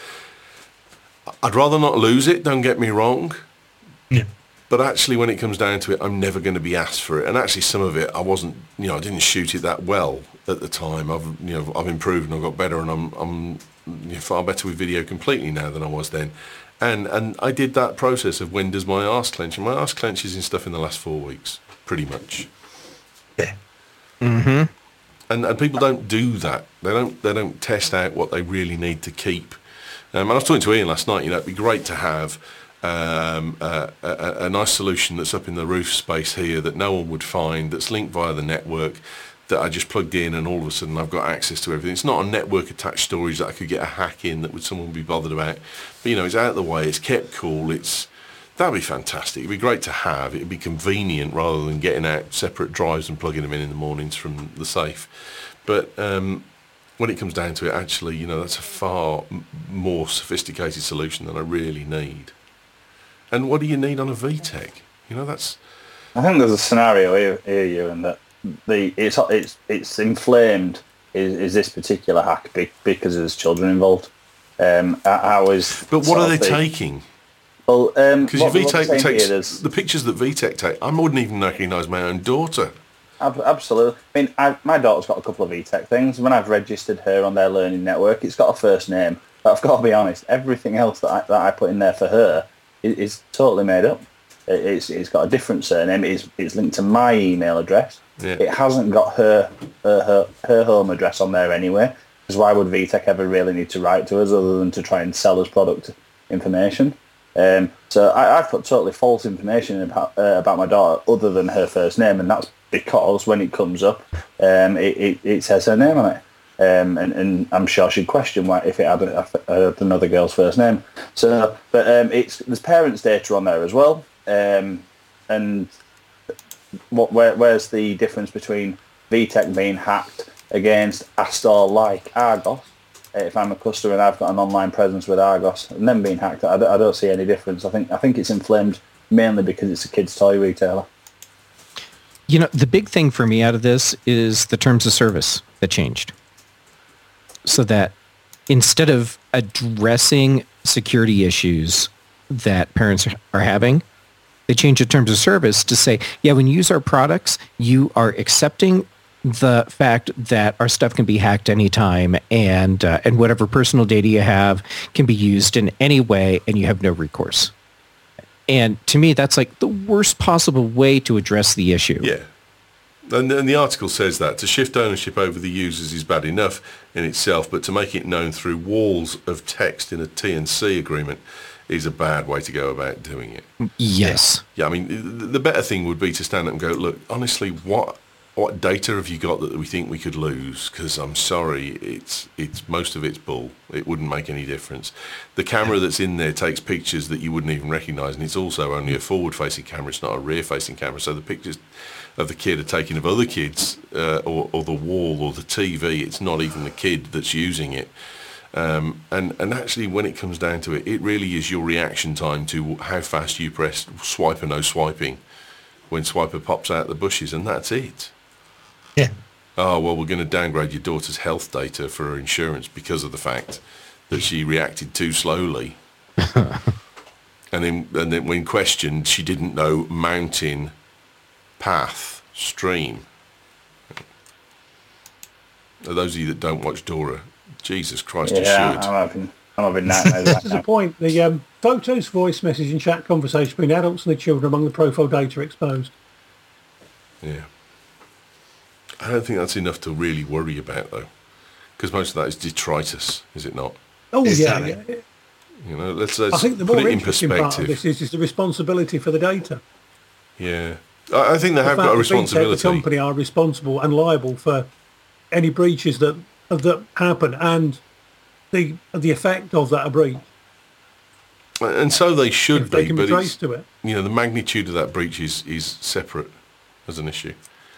I'd rather not lose it, don't get me wrong. Yeah. But actually, when it comes down to it, I'm never going to be asked for it. And actually, some of it, I wasn't, you know, I didn't shoot it that well at the time. I've, you know, I've improved and I've got better, and I'm, I'm you know, far better with video completely now than I was then. And and I did that process of when does my arse clench, and my arse clenches in stuff in the last four weeks, pretty much. Yeah. Mm-hmm. And and people don't do that. They don't they don't test out what they really need to keep. Um, and I was talking to Ian last night. You know, it'd be great to have um, uh, a, a nice solution that's up in the roof space here that no one would find, that's linked via the network, that I just plugged in and all of a sudden I've got access to everything. It's not a network attached storage that I could get a hack in that would someone be bothered about. But, you know, it's out of the way, it's kept cool, it's that'd be fantastic. It'd be great to have. It'd be convenient rather than getting out separate drives and plugging them in in the mornings from the safe. But um, when it comes down to it, actually, you know, that's a far m- more sophisticated solution than I really need. And what do you need on a V TEC? You know, that's... I think there's a scenario here, here Ewan, that the it's it's it's inflamed is, is this particular hack be, because there's children involved. Um, how is but what are they the, taking? Well, um, because your V TEC takes here, is, the pictures that V TEC take. I wouldn't even recognise my own daughter. Absolutely. I mean, I, my daughter's got a couple of V TEC things. When I've registered her on their learning network, it's got a first name. But I've got to be honest, everything else that I, that I put in there for her is, is totally made up. It's it's got a different surname. It's it's linked to my email address. Yeah. It hasn't got her, her her her home address on there anyway. Because why would V TEC ever really need to write to us other than to try and sell us product information? Um, so I, I've put totally false information about uh, about my daughter other than her first name, and that's because when it comes up, um, it, it, it says her name on it. Um, and, and I'm sure she'd question why if it had, a, had another girl's first name. So, but um, it's there's parents' data on there as well. Um, and what where, where's the difference between V TEC being hacked against a store like Argos? If I'm a customer and I've got an online presence with Argos and then being hacked, I don't, I don't see any difference. I think I think it's inflamed mainly because it's a kids' toy retailer. You know, the big thing for me out of this is the terms of service that changed. So that instead of addressing security issues that parents are having, they changed the terms of service to say, yeah, when you use our products, you are accepting the fact that our stuff can be hacked anytime, and uh, and whatever personal data you have can be used in any way, and you have no recourse. And to me, that's like the worst possible way to address the issue. Yeah. And, and the article says that to shift ownership over the users is bad enough in itself, but to make it known through walls of text in a T and C agreement is a bad way to go about doing it. Yes. Yeah, I mean, the, the better thing would be to stand up and go, look, honestly, what what data have you got that we think we could lose? Because I'm sorry, it's it's most of it's bull. It wouldn't make any difference. The camera that's in there takes pictures that you wouldn't even recognise, and it's also only a forward-facing camera. It's not a rear-facing camera. So the pictures of the kid are taken of other kids, uh, or, or the wall or the T V. It's not even the kid that's using it. Um, and, and actually, when it comes down to it, it really is your reaction time to how fast you press swipe or no swiping when Swiper pops out the bushes, and that's it. Yeah. Oh, well, we're going to downgrade your daughter's health data for her insurance because of the fact that she reacted too slowly. and then and then when questioned, she didn't know mountain, path, stream. Now, those of you that don't watch Dora, Jesus Christ, Yeah, you should. I'm having, I'm having nightmares right There's a now. point. The um, photos, voice message and chat conversation between adults and the children among the profile data exposed. Yeah. I don't think that's enough to really worry about, though, because most of that is detritus, is it not? Oh, yeah, Exactly. yeah. You know, let's, I let's think the put more it in interesting part of perspective. this is, is the responsibility for the data. Yeah. I I think they The have fact got a that V TEC, responsibility. the company, are responsible and liable for any breaches that that happen and the the effect of that breach. And so they should If they be, can be but it's, traced to it. you know, the magnitude of that breach is, is separate as an issue.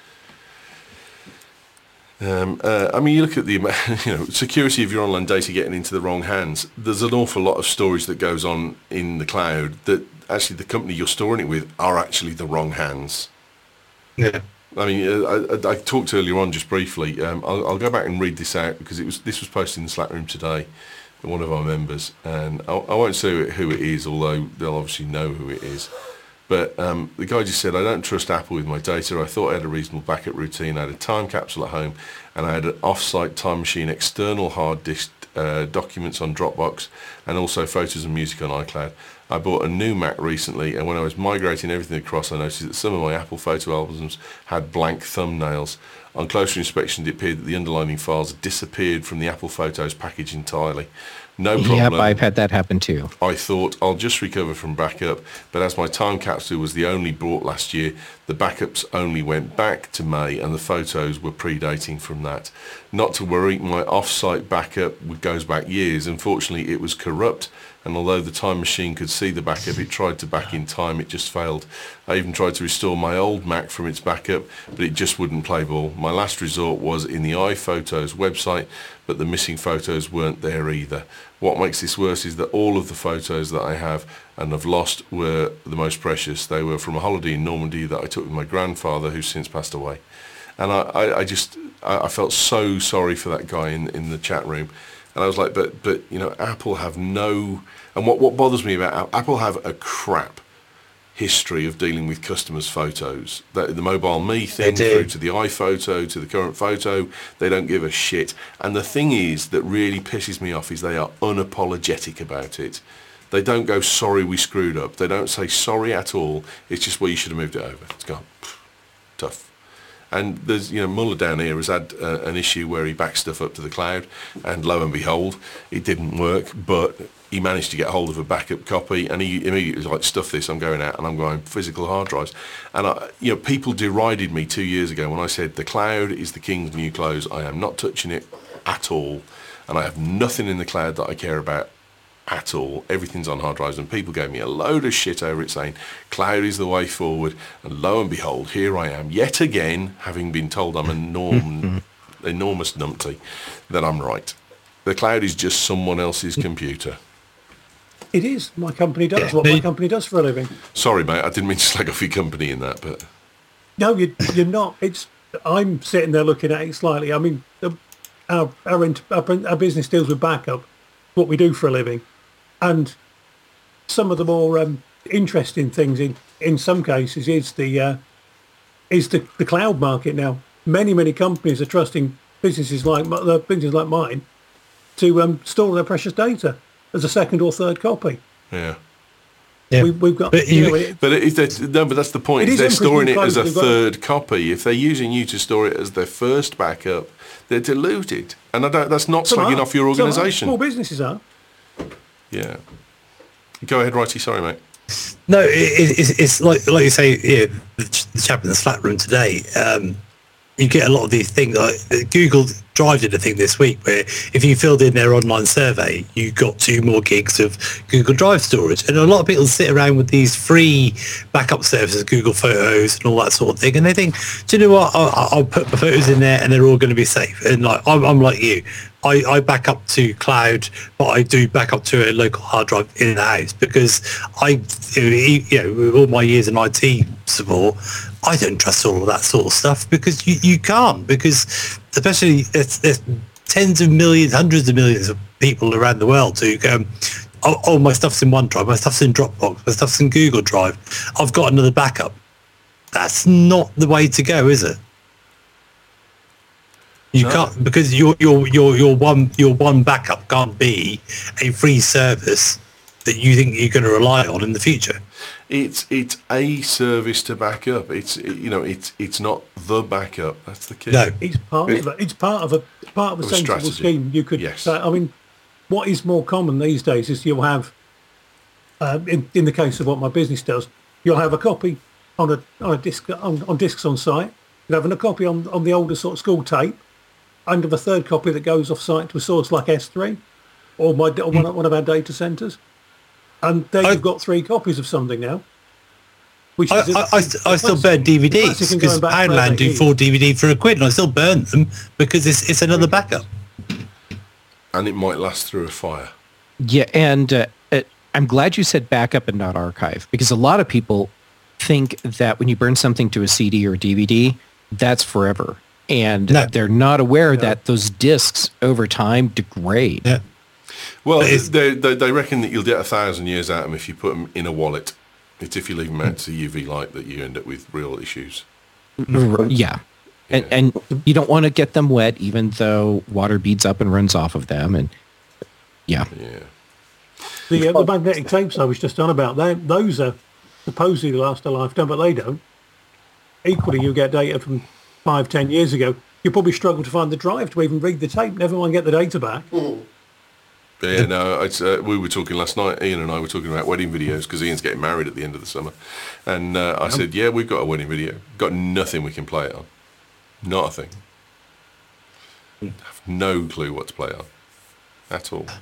Um, uh, I mean, you look at the ama- you know security of your online data getting into the wrong hands. There's an awful lot of storage that goes on in the cloud that actually the company you're storing it with are actually the wrong hands. Yeah. I mean, uh, I, I talked earlier on just briefly. Um, I'll, I'll go back and read this out because it was this was posted in the Slack room today by one of our members, and I, I won't say who it is, although they'll obviously know who it is. But um, the guy just said, I don't trust Apple with my data. I thought I had a reasonable backup routine. I had a time capsule at home, and I had an off-site time machine, external hard disk uh, documents on Dropbox, and also photos and music on iCloud. I bought a new Mac recently, and when I was migrating everything across, I noticed that some of my Apple photo albums had blank thumbnails. On closer inspection, it appeared that the underlying files had disappeared from the Apple Photos package entirely. No problem. Yep, I've had that happen too. I thought I'll just recover from backup, but as my time capsule was the only bought last year, the backups only went back to May and the photos were predating from that. Not to worry, my off-site backup goes back years. Unfortunately, it was corrupt, and although the time machine could see the backup, it tried to back in time, it just failed. I even tried to restore my old Mac from its backup, but it just wouldn't play ball. My last resort was in the iPhotos website, but the missing photos weren't there either. What makes this worse is that all of the photos that I have and have lost were the most precious. They were from a holiday in Normandy that I took with my grandfather, who's since passed away. And I, I, I just, I, I felt so sorry for that guy in, in the chat room. And I was like, but, but you know, Apple have no, and what, what bothers me about Apple, Apple have a crap history of dealing with customers' photos. The, the Mobile Me thing through to the iPhoto to the current photo, they don't give a shit. And the thing is that really pisses me off is they are unapologetic about it. They don't go, sorry, we screwed up. They don't say sorry at all. It's just, well, you should have moved it over. It's gone. Pfft, tough. And there's, you know, Muller down here has had uh, an issue where he backed stuff up to the cloud, and lo and behold, it didn't work, but he managed to get hold of a backup copy, and he immediately was like, stuff this, I'm going out, and I'm going physical hard drives. And, I, you know, people derided me two years ago when I said, the cloud is the king's new clothes, I am not touching it at all, and I have nothing in the cloud that I care about at all. Everything's on hard drives, and people gave me a load of shit over it saying cloud is the way forward, and lo and behold, here I am yet again, having been told I'm a norm, enormous numpty, that I'm right. The cloud is just someone else's computer. It is. My company does Yeah. what my company does for a living. Sorry, mate, I didn't mean to slag off your company in that, but No, you, you're not. It's. I'm sitting there looking at it slightly. I mean, the, our, our int- our our business deals with backup, what we do for a living, and some of the more um, interesting things in, in some cases is the uh, is the, the cloud market now. Many many companies are trusting businesses like mi- uh, businesses like mine to um, store their precious data as a second or third copy. yeah. Yeah. We, we've got. But You you- know, it, But it, it, no, but that's the point. It Is is they're interesting storing it as a cloud, they've got- third copy. If they're using you to store it as their first backup, they're deluded. And I don't, that's not some slagging are. off your Some are. organisation. Small businesses are. Yeah. Go ahead, Righty. Sorry, mate. No, it, it, it's, it's like like you say, yeah, the, ch- the chap in the Slack room today. Um, you get a lot of these things. Like Google Drive did a thing this week where if you filled in their online survey, you got two more gigs of Google Drive storage. And a lot of people sit around with these free backup services, Google Photos and all that sort of thing, and they think, do you know what? I'll, I'll put my photos in there, and they're all going to be safe. And like I'm, I'm like you. I, I back up to cloud, but I do back up to a local hard drive in the house because I, you know, with all my years in I T support, I don't trust all of that sort of stuff because you, you can't, because especially there's, there's tens of millions, hundreds of millions of people around the world who go, oh, oh, my stuff's in OneDrive, my stuff's in Dropbox, my stuff's in Google Drive, I've got another backup. That's not the way to go, is it? You No. can't, because your your your your one your one backup can't be a free service that you think you're going to rely on in the future. It's it's a service to back up. It's you know it's it's not the backup. That's the key. No. It's part of it. It's part of a part of a Of a sensible strategy. scheme. You could Yes. say. I mean, what is more common these days is you'll have, uh, in in the case of what my business does, you'll have a copy on a on a disc on, on discs on site. You'll have a copy on on the older sort of school tape, and of a third copy that goes off site to a source like S three, or my or one, one of our data centres, and there I- you've got three copies of something now. Which I, is I, I, st- I still burn D V Ds classic and because going back Poundland further do here. four D V D for a quid, and I still burn them because it's it's another backup. And it might last through a fire. Yeah, and uh, uh, I'm glad you said backup and not archive, because a lot of people think that when you burn something to a C D or a D V D, that's forever. And No. they're not aware that those discs over time degrade. Yeah. Well, But it's- they, they they reckon that you'll get a thousand years out of them if you put them in a wallet. It's if you leave them out to U V light that you end up with real issues. R- Yeah. And, and you don't want to get them wet, even though water beads up and runs off of them. And yeah. Yeah. The, uh, the magnetic tapes I was just on about, they, those are supposedly last a lifetime, but they don't. Equally, you get data from five, ten years ago. You probably struggle to find the drive to even read the tape, never mind get the data back. Yeah, no, it's, uh, we were talking last night, Ian and I were talking about wedding videos because Ian's getting married at the end of the summer. And uh, I said, yeah, we've got a wedding video. Got nothing we can play it on. Not a thing. Have no clue what to play on. At all.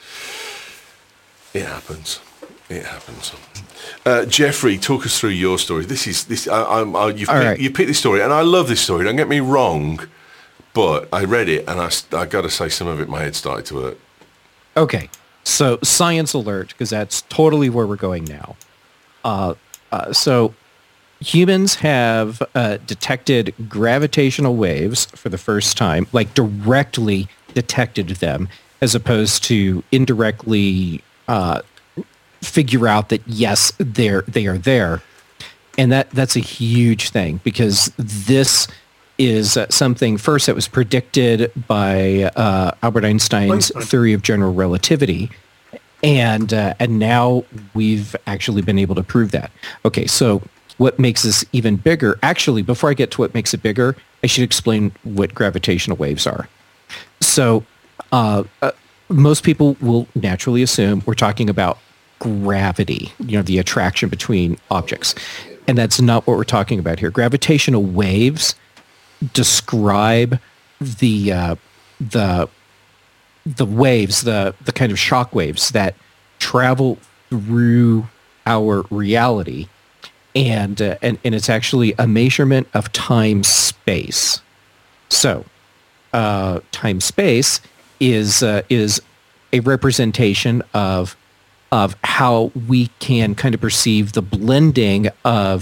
It happens. It happens. Uh, Jeffrey, talk us through your story. This is, this. I, I'm, I, you've All picked, right. you picked this story, and I love this story. Don't get me wrong, but I read it, and I, I got to say some of it, my head started to hurt. Okay. So science alert, because that's totally where we're going now. Uh, uh, so humans have uh, detected gravitational waves for the first time, like directly detected them, as opposed to indirectly uh, figure out that, yes, they're, they are there. And that that's a huge thing, because this is uh, something, first, that was predicted by uh, Albert Einstein's Einstein. theory of general relativity. And uh, and now we've actually been able to prove that. Okay, so what makes this even bigger? Actually, before I get to what makes it bigger, I should explain what gravitational waves are. So uh, uh, most people will naturally assume we're talking about gravity, you know, the attraction between objects. And that's not what we're talking about here. Gravitational waves describe the uh, the the waves, the the kind of shock waves that travel through our reality, and uh, and and it's actually a measurement of time space. So, uh, time space is uh, is a representation of of how we can kind of perceive the blending of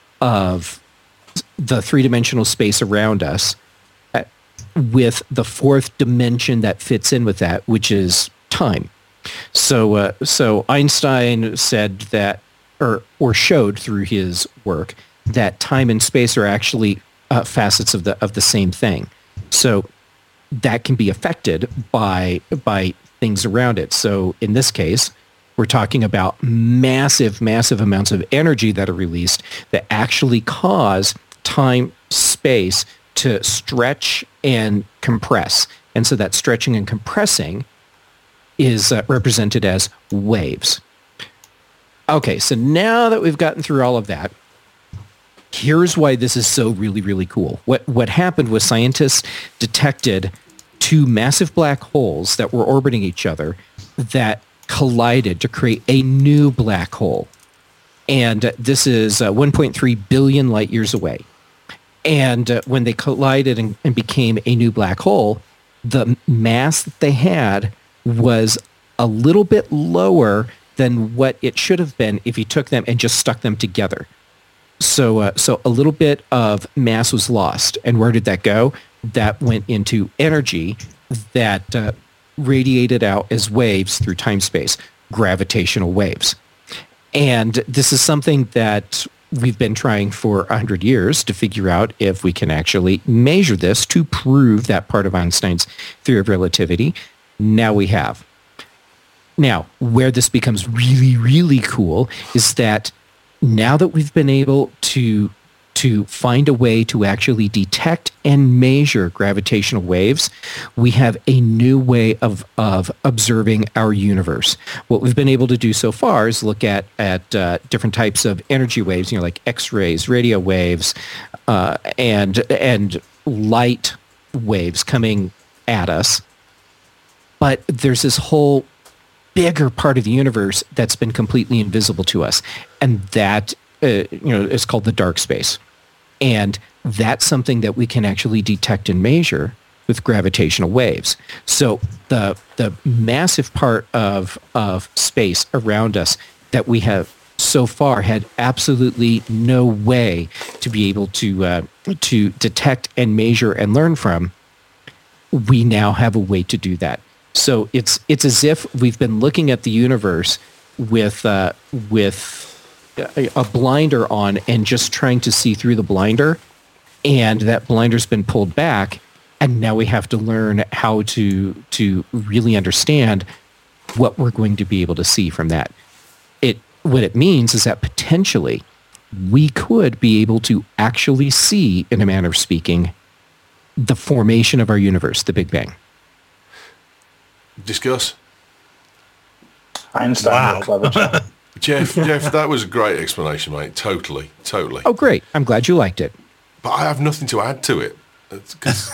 of the three-dimensional space around us uh, with the fourth dimension that fits in with that, which is time. So, uh, so Einstein said that, or or showed through his work, that time and space are actually uh, facets of the of the same thing. So that can be affected by by things around it. So in this case, we're talking about massive, massive amounts of energy that are released that actually cause time, space to stretch and compress. And so that stretching and compressing is uh, represented as waves. Okay, so now that we've gotten through all of that, here's why this is so really, really cool. What what happened was scientists detected two massive black holes that were orbiting each other that collided to create a new black hole. And uh, this is uh, one point three billion light years away. And uh, when they collided and, and became a new black hole, the mass that they had was a little bit lower than what it should have been if you took them and just stuck them together. So, uh, so a little bit of mass was lost. And where did that go? That went into energy that uh, radiated out as waves through time-space, gravitational waves. And this is something that we've been trying for one hundred years to figure out if we can actually measure this to prove that part of Einstein's theory of relativity. Now we have. Now, where this becomes really, really cool is that now that we've been able to to find a way to actually detect and measure gravitational waves, we have a new way of, of observing our universe. What we've been able to do so far is look at, at uh, different types of energy waves, you know, like X-rays, radio waves, uh, and, and light waves coming at us. But there's this whole bigger part of the universe that's been completely invisible to us, and that uh, you know is called the dark space. And that's something that we can actually detect and measure with gravitational waves. So the the massive part of of space around us that we have so far had absolutely no way to be able to uh, to detect and measure and learn from, we now have a way to do that. So it's it's as if we've been looking at the universe with uh, with a, a blinder on and just trying to see through the blinder, and that blinder's been pulled back, and now we have to learn how to to really understand what we're going to be able to see from that. It what it means is that potentially we could be able to actually see, in a manner of speaking, the formation of our universe, the Big Bang. Discuss. Einstein, Wow. clever chap. Jeff, Jeff, that was a great explanation, mate. Totally, totally. Oh, great. I'm glad you liked it. But I have nothing to add to it. Because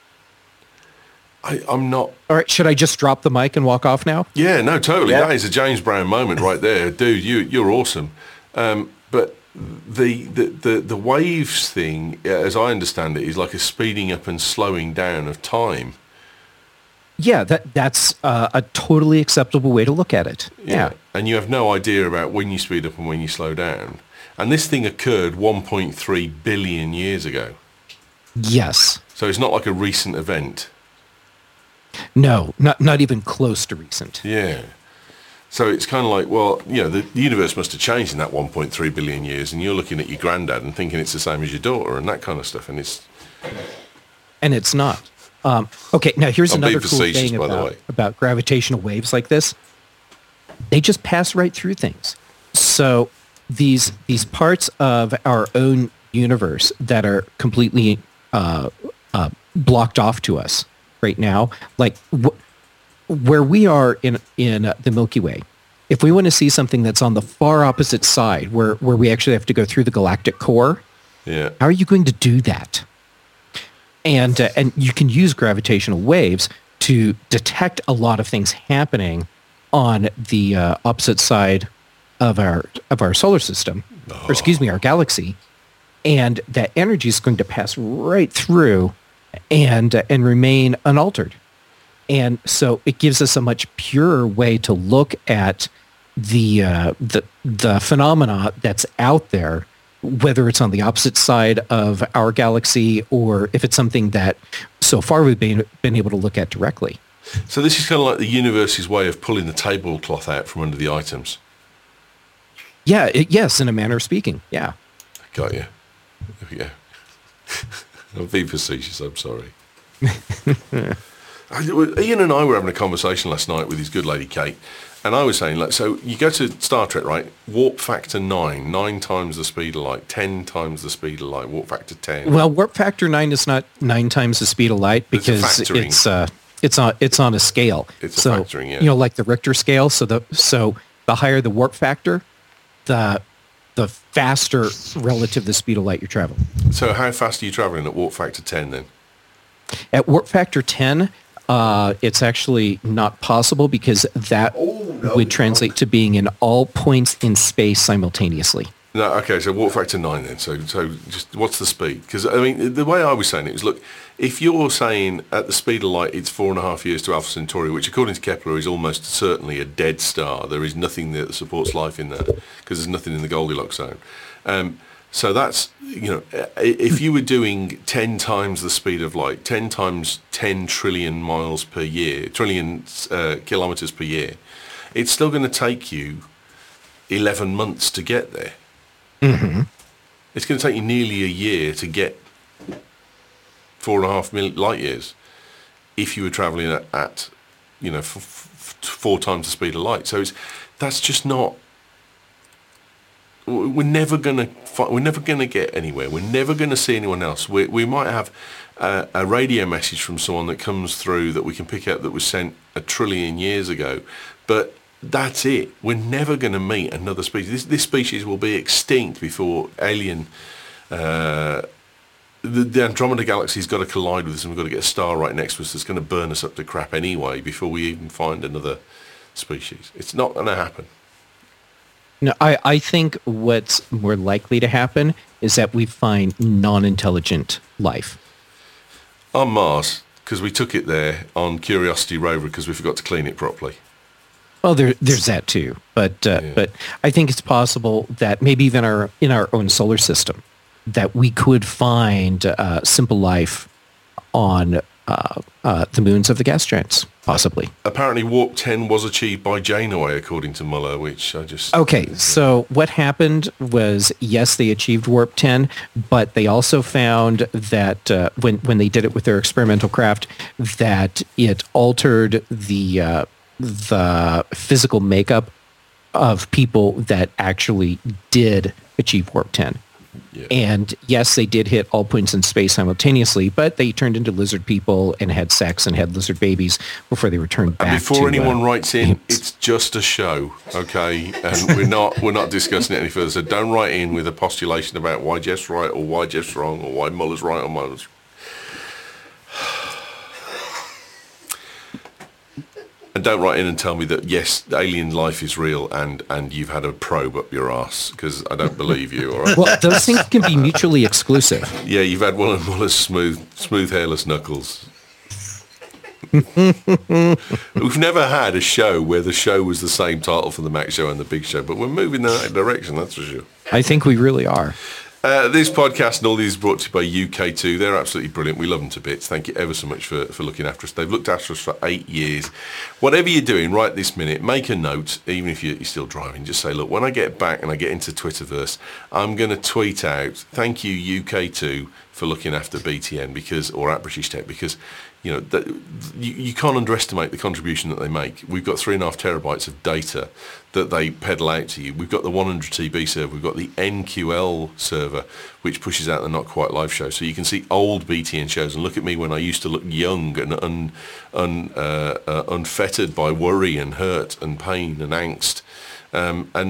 I, I'm not... All right, should I just drop the mic and walk off now? Yeah, no, totally. Yeah. That is a James Brown moment right there. Dude, you, you're awesome. Um, but the, the, the, the waves thing, as I understand it, is like a speeding up and slowing down of time. Yeah, that that's uh, a totally acceptable way to look at it. Yeah. And you have no idea about when you speed up and when you slow down. And this thing occurred one point three billion years ago. Yes. So it's not like a recent event. No, not not even close to recent. Yeah. So it's kind of like, well, you know, the, the universe must have changed in that one point three billion years, and you're looking at your granddad and thinking it's the same as your daughter and that kind of stuff. And it's... And it's not. Um, okay, now here's I'm another being cool facetious, thing by the about, way. about gravitational waves like this. They just pass right through things. So these these parts of our own universe that are completely uh, uh, blocked off to us right now, like wh- where we are in in uh, the Milky Way, if we want to see something that's on the far opposite side, where where we actually have to go through the galactic core, Yeah. how are you going to do that? and uh, and you can use gravitational waves to detect a lot of things happening on the uh, opposite side of our of our solar system, oh. or excuse me, our galaxy, and that energy is going to pass right through and uh, and remain unaltered. And so it gives us a much purer way to look at the uh, the the phenomena that's out there, whether it's on the opposite side of our galaxy or if it's something that so far we've been been able to look at directly. So this is kind of like the universe's way of pulling the tablecloth out from under the items. Yeah. It, yes, in a manner of speaking. Yeah. Got you. Yeah. I'm being facetious. I'm sorry. Ian and I were having a conversation last night with his good lady Kate, and I was saying, like, so you go to Star Trek, right? Warp factor nine, nine times the speed of light, ten times the speed of light. Warp factor ten. Well, warp factor nine is not nine times the speed of light because it's it's uh, it's on it's on a scale. It's so, a factoring, yeah. You know, like the Richter scale. So the so the higher the warp factor, the the faster relative to the speed of light you're traveling. So how fast are you traveling at warp factor ten then? At warp factor ten. Uh, it's actually not possible because that Oh, no, would it's translate not. to being in all points in space simultaneously. No, okay, so warp factor nine then. So, so just what's the speed? Because I mean, the way I was saying it was, look, if you're saying at the speed of light, it's four and a half years to Alpha Centauri, which according to Kepler is almost certainly a dead star. There is nothing there that supports life in there because there's nothing in the Goldilocks zone. Um, so that's, you know, if you were doing ten times the speed of light, ten times ten trillion miles per year, trillion uh, kilometers per year, it's still going to take you eleven months to get there. Mm-hmm. It's going to take you nearly a year to get four and a half million light years if you were traveling at, at you know, f- f- four times the speed of light. So it's, that's just not. We're never gonna. We're never gonna get anywhere. We're never gonna see anyone else. We we might have a, a radio message from someone that comes through that we can pick up that was sent a trillion years ago, but that's it. We're never gonna meet another species. This this species will be extinct before alien. Uh, the, the Andromeda Galaxy's got to collide with us, and we've got to get a star right next to us that's going to burn us up to crap anyway before we even find another species. It's not going to happen. No, I, I think what's more likely to happen is that we find non-intelligent life. On Mars, because we took it there on Curiosity rover because we forgot to clean it properly. Well, there, there's that too, but uh, Yeah. but I think it's possible that maybe even our in our own solar system that we could find uh, simple life on uh, uh, the moons of the gas giants, possibly. Apparently, Warp ten was achieved by Janeway, according to Muller, which I just... Okay, so what happened was, yes, they achieved Warp ten, but they also found that uh, when, when they did it with their experimental craft, that it altered the uh, the physical makeup of people that actually did achieve Warp ten. Yeah. And yes, they did hit all points in space simultaneously, but they turned into lizard people and had sex and had lizard babies before they returned back. And before to, anyone uh, writes in, it's just a show, okay? And we're not we're not discussing it any further. So don't write in with a postulation about why Jeff's right or why Jeff's wrong or why Muller's right or Muller's. And don't write in and tell me that, yes, alien life is real and, and you've had a probe up your arse, because I don't believe you, all right? Well, those things can be mutually exclusive. Yeah, you've had one of Muller's smooth, smooth hairless knuckles. We've never had a show where the show was the same title for the Mac Show and the Big Show, but we're moving in that direction, that's for sure. I think we really are. Uh, this podcast and all these brought to you by U K two. They're absolutely brilliant. We love them to bits. Thank you ever so much for, for looking after us. They've looked after us for eight years. Whatever you're doing right this minute, make a note, even if you're, you're still driving. Just say, look, when I get back and I get into Twitterverse, I'm going to tweet out, thank you U K two for looking after B T N because, or at British Tech, because you know that, you, you can't underestimate the contribution that they make. We've got three and a half terabytes of data that they peddle out to you. We've got the one hundred T B server. We've got the N Q L server, which pushes out the Not Quite Live show. So you can see old B T N shows and look at me when I used to look young and un, un, uh, uh, unfettered by worry and hurt and pain and angst. Um, and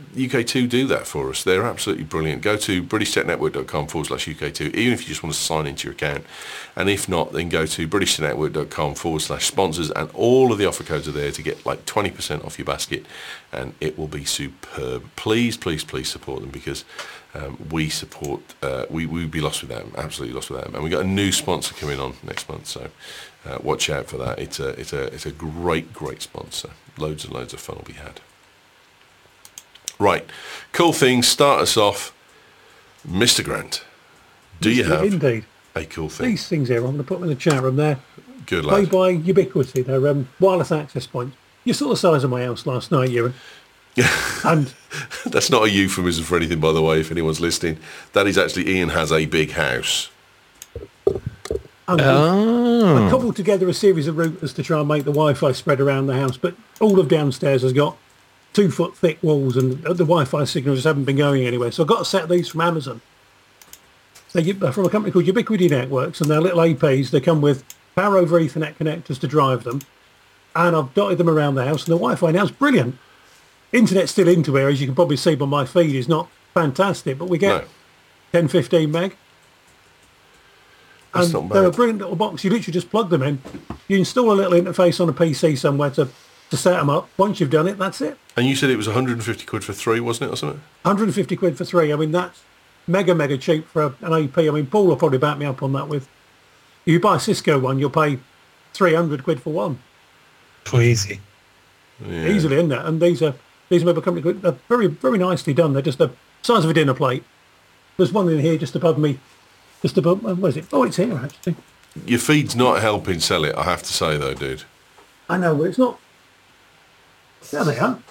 U K two do that for us. They're absolutely brilliant. Go to britishtechnetwork.com forward slash UK2, even if you just want to sign into your account. And if not, then go to britishtechnetwork.com forward slash sponsors, and all of the offer codes are there to get like twenty percent off your basket, and it will be superb. Please, please, please support them, because um, we support, uh, we, we'd be lost without them, absolutely lost without them. And we've got a new sponsor coming on next month, so uh, watch out for that. It's a, it's a, it's a great, great sponsor. Loads and loads of fun will be had. Right, cool things. Start us off, Mister Grant. Do you have Indeed. a cool thing? These things here, I'm going to put them in the chat room there. Good Played lad. by Ubiquity. They're um, wireless access points. You saw the size of my house last night, Ewan. And That's not a euphemism for anything, by the way, if anyone's listening. That is actually, Ian has a big house. And Oh. I cobbled together a series of routers to try and make the Wi-Fi spread around the house, but all of downstairs has got two foot thick walls, and the Wi-Fi signals just haven't been going anywhere. So I got a set of these from Amazon. So you, from a company called Ubiquity Networks, and they're little A Ps. They come with power over Ethernet connectors to drive them, and I've dotted them around the house. And the Wi-Fi now is brilliant. Internet's still into here, as you can probably see by my feed, is not fantastic, but we get No. ten, fifteen meg. That's And not bad. they're a brilliant little box. You literally just plug them in. You install a little interface on a P C somewhere to, to set them up. Once you've done it, that's it. And you said it was one hundred fifty quid for three, wasn't it, or something? one hundred fifty quid for three. I mean, that's mega, mega cheap for a, an A P. I mean, Paul will probably back me up on that with, if you buy a Cisco one, you'll pay three hundred quid for one. Oh, easy. Yeah. Easily, isn't it? And these are, these are mobile company, they're very, very nicely done. They're just the size of a dinner plate. There's one in here just above me. Just above, uh, where is it? Oh, it's here, actually. Your feed's not helping sell it, I have to say, though, dude. I know, but it's not. There they are.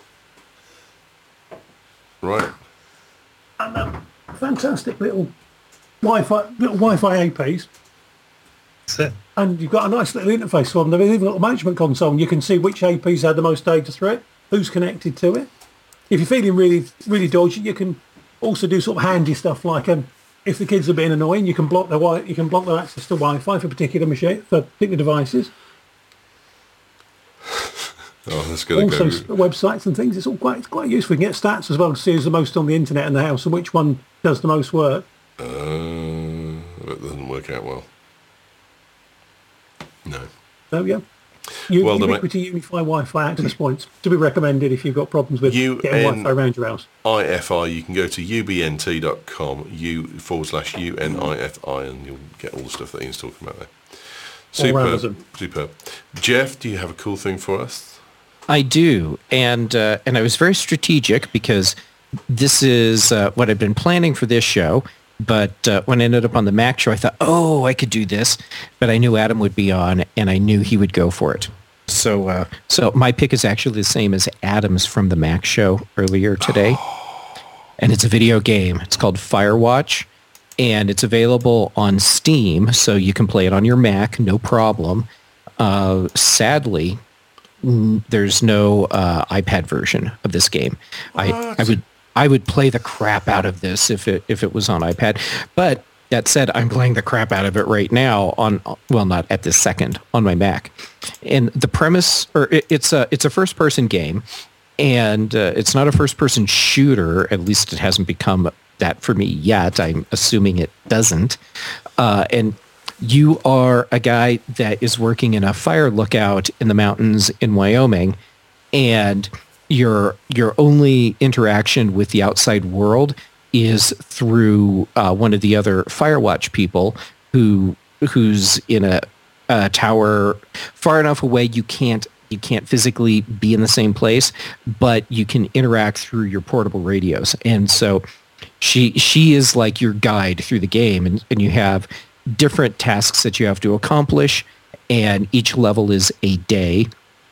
Right. And um, fantastic little Wi-Fi, little Wi-Fi A Ps. That's it. And you've got a nice little interface for them. They've even got a management console, and you can see which A Ps had the most data through it, who's connected to it. If you're feeling really, really dodgy, you can also do sort of handy stuff like, um, if the kids are being annoying, you can block their wi- you can block their access to Wi-Fi for particular machine, for particular devices. Oh, that's going Also, to s- go. websites and things. It's all quite, it's quite useful. You can get stats as well to see who's the most on the internet in the house and which one does the most work. Uh, that doesn't work out well. No. So yeah, U- Well done, mate. Ubiquity Unify Wi-Fi access points to be recommended if you've got problems with U getting N Wi-Fi around your house. I F I, you can go to U B N T dot com, U forward slash U N I F I, and you'll get all the stuff that Ian's talking about there. Superb. Amazon. Superb. Jeff, do you have a cool thing for us? I do, and uh, and I was very strategic because this is uh, what I've been planning for this show. But uh, when I ended up on the Mac show, I thought, oh, I could do this. But I knew Adam would be on, and I knew he would go for it. So, uh, so my pick is actually the same as Adam's from the Mac show earlier today, and it's a video game. It's called Firewatch, and it's available on Steam, so you can play it on your Mac, no problem. Uh, sadly, n- there's no uh, iPad version of this game. I, I would I would play the crap out of this if it if it was on iPad. But that said, I'm playing the crap out of it right now on, well, not at this second, on my Mac. And the premise, or it, it's a it's a first person game, and uh, it's not a first person shooter. At least it hasn't become that for me yet. I'm assuming it doesn't. Uh, and you are a guy that is working in a fire lookout in the mountains in Wyoming, and your your only interaction with the outside world is through uh, one of the other Firewatch people who who's in a, a tower far enough away you can't you can't physically be in the same place, but you can interact through your portable radios. And so she she is like your guide through the game, and, and you have different tasks that you have to accomplish, and each level is a day.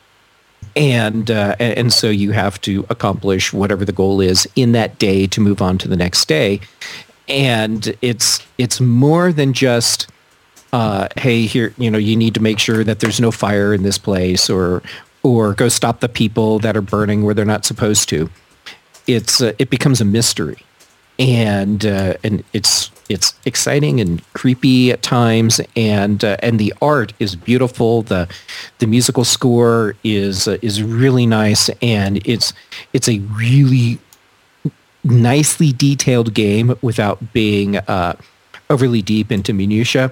And uh, and so you have to accomplish whatever the goal is in that day to move on to the next day. And it's it's more than just, uh, hey, here, you know, you need to make sure that there's no fire in this place, or or go stop the people that are burning where they're not supposed to. It's uh, it becomes a mystery, and uh, and it's it's exciting and creepy at times, and uh, and the art is beautiful. the The musical score is uh, is really nice, and it's it's a really nicely detailed game without being uh, overly deep into minutia.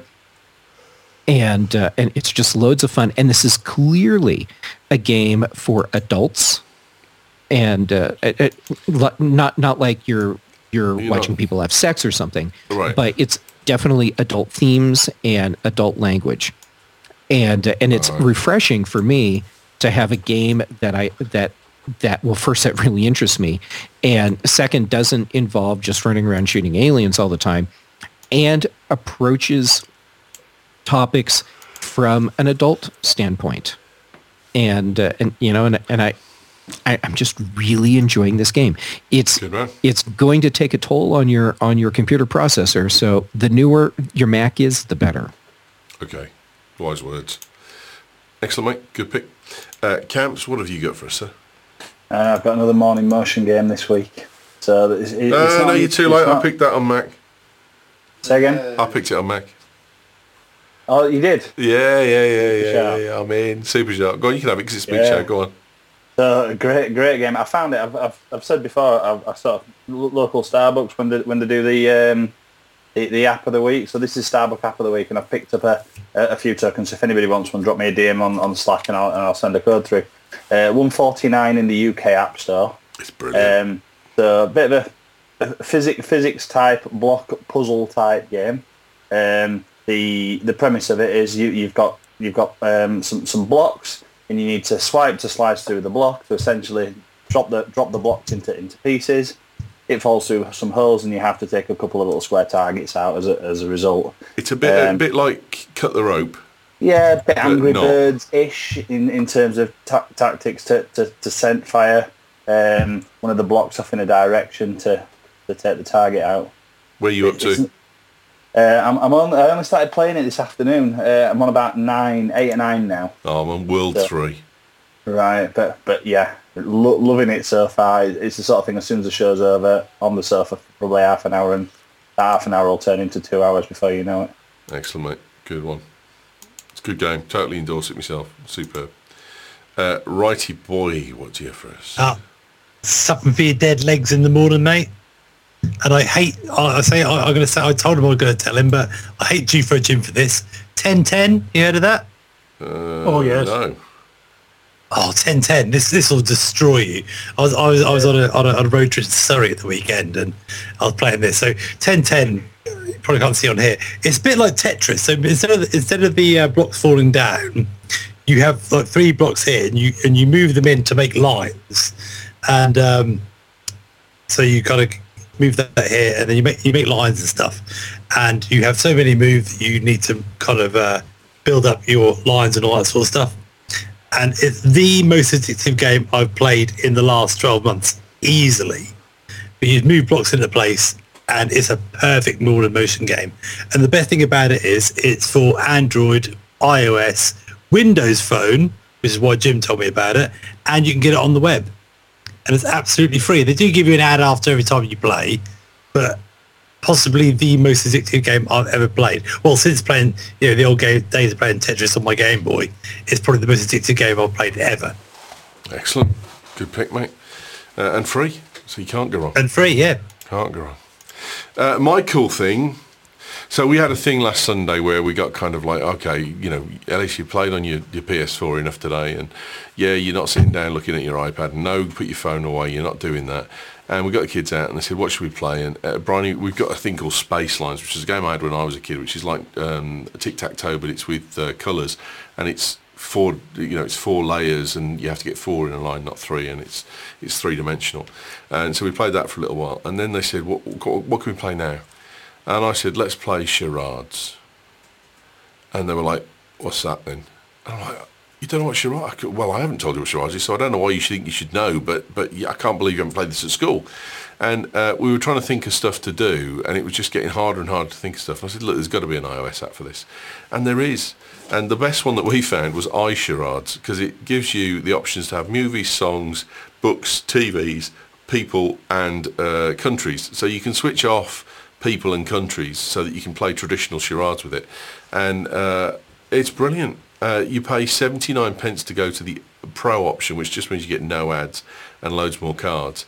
And uh, and it's just loads of fun. And this is clearly a game for adults, and uh, it, it, not not like you're you're You watching know. people have sex or something. Right. But it's definitely adult themes and adult language, and uh, and it's Right. refreshing for me to have a game that I that that well first that really interests me, and second doesn't involve just running around shooting aliens all the time, and approaches topics from an adult standpoint, and uh, and you know and and I, I I'm just really enjoying this game. It's Good man. it's going to take a toll on your on your computer processor. So the newer your Mac is, the better. Okay, wise words. Excellent, mate. Good pick. Uh, Camps, what have you got for us, sir? Uh, I've got another morning motion game this week. So it's, it's No, not, no, you're too it's late. I not- picked that on Mac. Say again? I picked it on Mac. Oh, you did? Yeah, yeah, yeah, yeah, Sharp. yeah. I'm in. Super sharp. Go on, you can have it because it's Big Yeah. Show. Go on. So great, great game. I found it. I've, I've, I've said before. I've, I sort of lo- local Starbucks when they when they do the um, the, the app of the week. So this is Starbucks app of the week, and I've picked up a, a, a few tokens. If anybody wants one, drop me a D M on, on Slack, and I'll and I'll send a code through. Uh, one forty-nine in the U K App Store. It's brilliant. Um, so a bit of a, a physics physics type block puzzle type game. Um, the the premise of it is you you've got you've got um, some some blocks, and you need to swipe to slice through the block to essentially drop the drop the blocks into into pieces. It falls through some holes, and you have to take a couple of little square targets out as a as a result. it's a bit a um, bit like Cut the Rope. Yeah, a bit But Angry not. Birds-ish in, in terms of ta- tactics to, to, to scent fire um, one of the blocks off in a direction to, to take the target out. Where are you up It's- to? Uh, I'm, I'm on. I only started playing it this afternoon. Uh, I'm on about nine, eight or nine now. Oh, I'm on World So- three. Right, but but yeah, lo- loving it so far. It's the sort of thing. As soon as the show's over, on the sofa for probably half an hour, and that half an hour will turn into two hours before you know it. Excellent, mate. Good one. It's a good game. Totally endorse it myself. Superb. Uh, righty boy, what do you have for us? Ah, something for your dead legs in the morning, mate. And I hate, I I say, I, I'm going to say, I told him I was going to tell him, but I hate G for a Gym for this. ten ten, you heard of that? Uh, Oh, yes. No. Oh, ten ten, this this will destroy you. I was I was I was on a on a, on a road trip to Surrey at the weekend, and I was playing this. So ten ten, you probably can't see on here. It's a bit like Tetris. So instead of instead of the uh, blocks falling down, you have like three blocks here, and you and you move them in to make lines, and um, so you kind of move that here, and then you make you make lines and stuff, and you have so many moves that you need to kind of uh, build up your lines and all that sort of stuff. And it's the most addictive game I've played in the last twelve months, easily. But you move blocks into place, and it's a perfect morning motion game. And the best thing about it is it's for Android, iOS, Windows Phone, which is why Jim told me about it, and you can get it on the web. And it's absolutely free. They do give you an ad after every time you play, but possibly the most addictive game I've ever played. Well, since playing, you know, the old game, days of playing Tetris on my Game Boy, it's probably the most addictive game I've played ever. Excellent. Good pick, mate. Uh, and free, so you can't go wrong. And free, yeah. Can't go wrong. Uh, my cool thing, so we had a thing last Sunday where we got kind of like, okay, you know, at least you played on your, your P S four enough today, and yeah, you're not sitting down looking at your iPad. No, put your phone away, you're not doing that. And we got the kids out and they said, what should we play? And uh, Bryony, we've got a thing called Space Lines, which is a game I had when I was a kid, which is like um, a tic-tac-toe, but it's with uh, colours, and it's four, you know, it's four layers, and you have to get four in a line, not three, and it's it's three-dimensional. And so we played that for a little while, and then they said, what, what, what can we play now? And I said, let's play charades. And they were like, what's that then? And I'm like, you don't know what charades? I could, well, I haven't told you what charades is, so I don't know why you should think you should know, but but yeah, I can't believe you haven't played this at school. And uh, we were trying to think of stuff to do, and it was just getting harder and harder to think of stuff. And I said, look, there's got to be an iOS app for this. And there is. And the best one that we found was iCharades, because it gives you the options to have movies, songs, books, T Vs, people, and uh, countries. So you can switch off people and countries so that you can play traditional charades with it. And uh, it's brilliant. Uh, you pay seventy-nine pence to go to the Pro option, which just means you get no ads and loads more cards.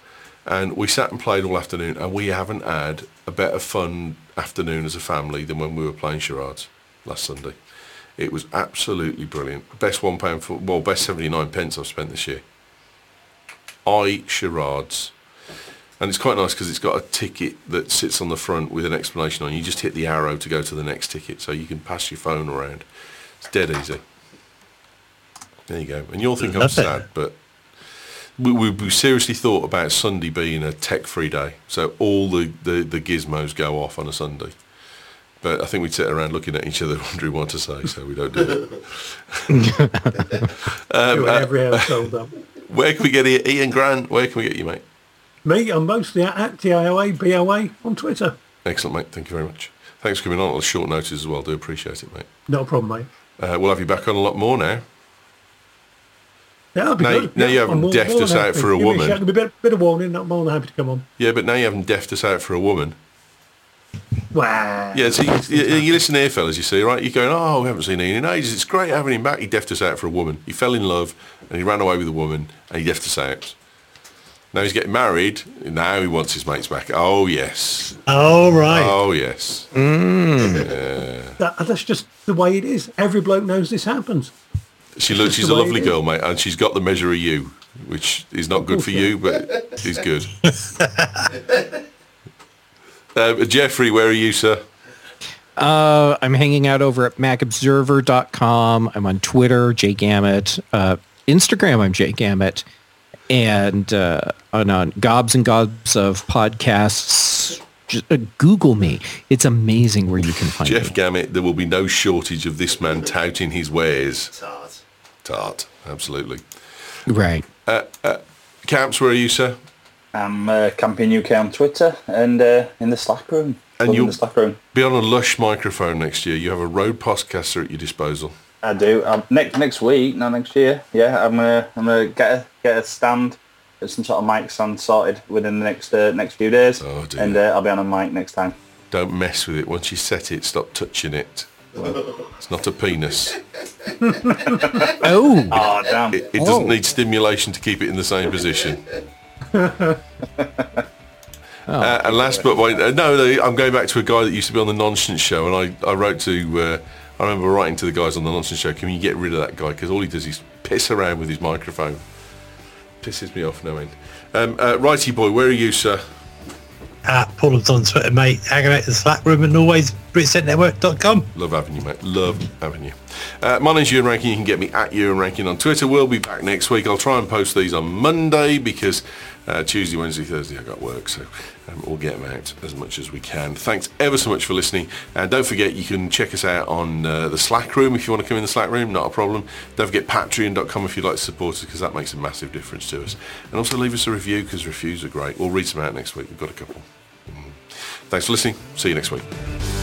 And we sat and played all afternoon, and we haven't had a better fun afternoon as a family than when we were playing charades last Sunday. It was absolutely brilliant. Best one pound for, well, best seventy-nine pence I've spent this year. I charades. And it's quite nice because it's got a ticket that sits on the front with an explanation on. You just hit the arrow to go to the next ticket, so you can pass your phone around. It's dead easy. There you go. And you'll think I'm Love it. sad, but we, we, we seriously thought about Sunday being a tech-free day, so all the, the, the gizmos go off on a Sunday. But I think we'd sit around looking at each other wondering what to say, so we don't do it. um, Do uh, every household though. where can we get you? Ian Grant, where can we get you, mate? Me, I'm mostly at T I O A B O A on Twitter. Excellent, mate. Thank you very much. Thanks for coming on on short notice as well. Do appreciate it, mate. No problem, mate. Uh, we'll have you back on a lot more now. Yeah, that'd be Now- good. now yeah, you haven't I'm more- deffed more us than out happy. for a Give me woman. shout, give me a bit, bit of warning. I'm more than happy to come on. Yeah, but now you haven't deffed us out for a woman. Wow. Yeah, so you, you, you listen here, fellas, you see, right? You're going, oh, we haven't seen Ian in ages. It's great having him back. He deffed us out for a woman. He fell in love, and he ran away with a woman, and he deffed us out. Now he's getting married. Now he wants his mates back. Oh, yes. Oh, right. Oh, yes. That, that's just the way it is. Every bloke knows this happens. She looks. just She's the a way lovely it is. girl, mate, and she's got the measure of you, which is not good for you, but is good. uh, Jeffrey, where are you, sir? Uh, I'm hanging out over at mac observer dot com. I'm on Twitter, Jay Gammett. Uh, Instagram, I'm Jay Gammett. And uh, on, on Gobs and Gobs of podcasts, just, uh, Google me. It's amazing where you can find Jeff me. Gammett, there will be no shortage of this man touting his wares. Tart. Tart, absolutely. Right. Camps, where are you, sir? I'm uh, Camping U K on Twitter and uh, in the Slack room. And Love in you'll the Slack room. be on a lush microphone next year. You have a Rode Podcaster at your disposal. I do. Um, next next week, not next year. Yeah, I'm gonna I'm gonna get a get a stand, get some sort of mic stand sorted within the next uh, next few days, Oh, dear. and uh, I'll be on a mic next time. Don't mess with it. Once you set it, stop touching it. It's not a penis. Oh, Oh damn! It, it doesn't Oh. need stimulation to keep it in the same position. Uh, and last but one, uh, no, no, I'm going back to a guy that used to be on the Nonsense Show, and I, I wrote to, uh, I remember writing to the guys on the Nonsense Show, can you get rid of that guy? Because all he does is piss around with his microphone. Pisses me off no end. Um, uh, Righty boy, where are you, sir? At Paul's on Twitter, mate. Hanging out in the Slack room and always Britset Network dot com. Love having you, mate. Love having you. Uh, my name's Ewan Rankin. You can get me at Ewan Rankin on Twitter. We'll be back next week. I'll try and post these on Monday because uh, Tuesday, Wednesday, Thursday I got work, so um, we'll get them out as much as we can. Thanks ever so much for listening. And don't forget, you can check us out on uh, the Slack room if you want to come in the Slack room. Not a problem. Don't forget patreon dot com if you'd like to support us, because that makes a massive difference to us. And also leave us a review, because reviews are great. We'll read some out next week. We've got a couple. Mm. Thanks for listening. See you next week.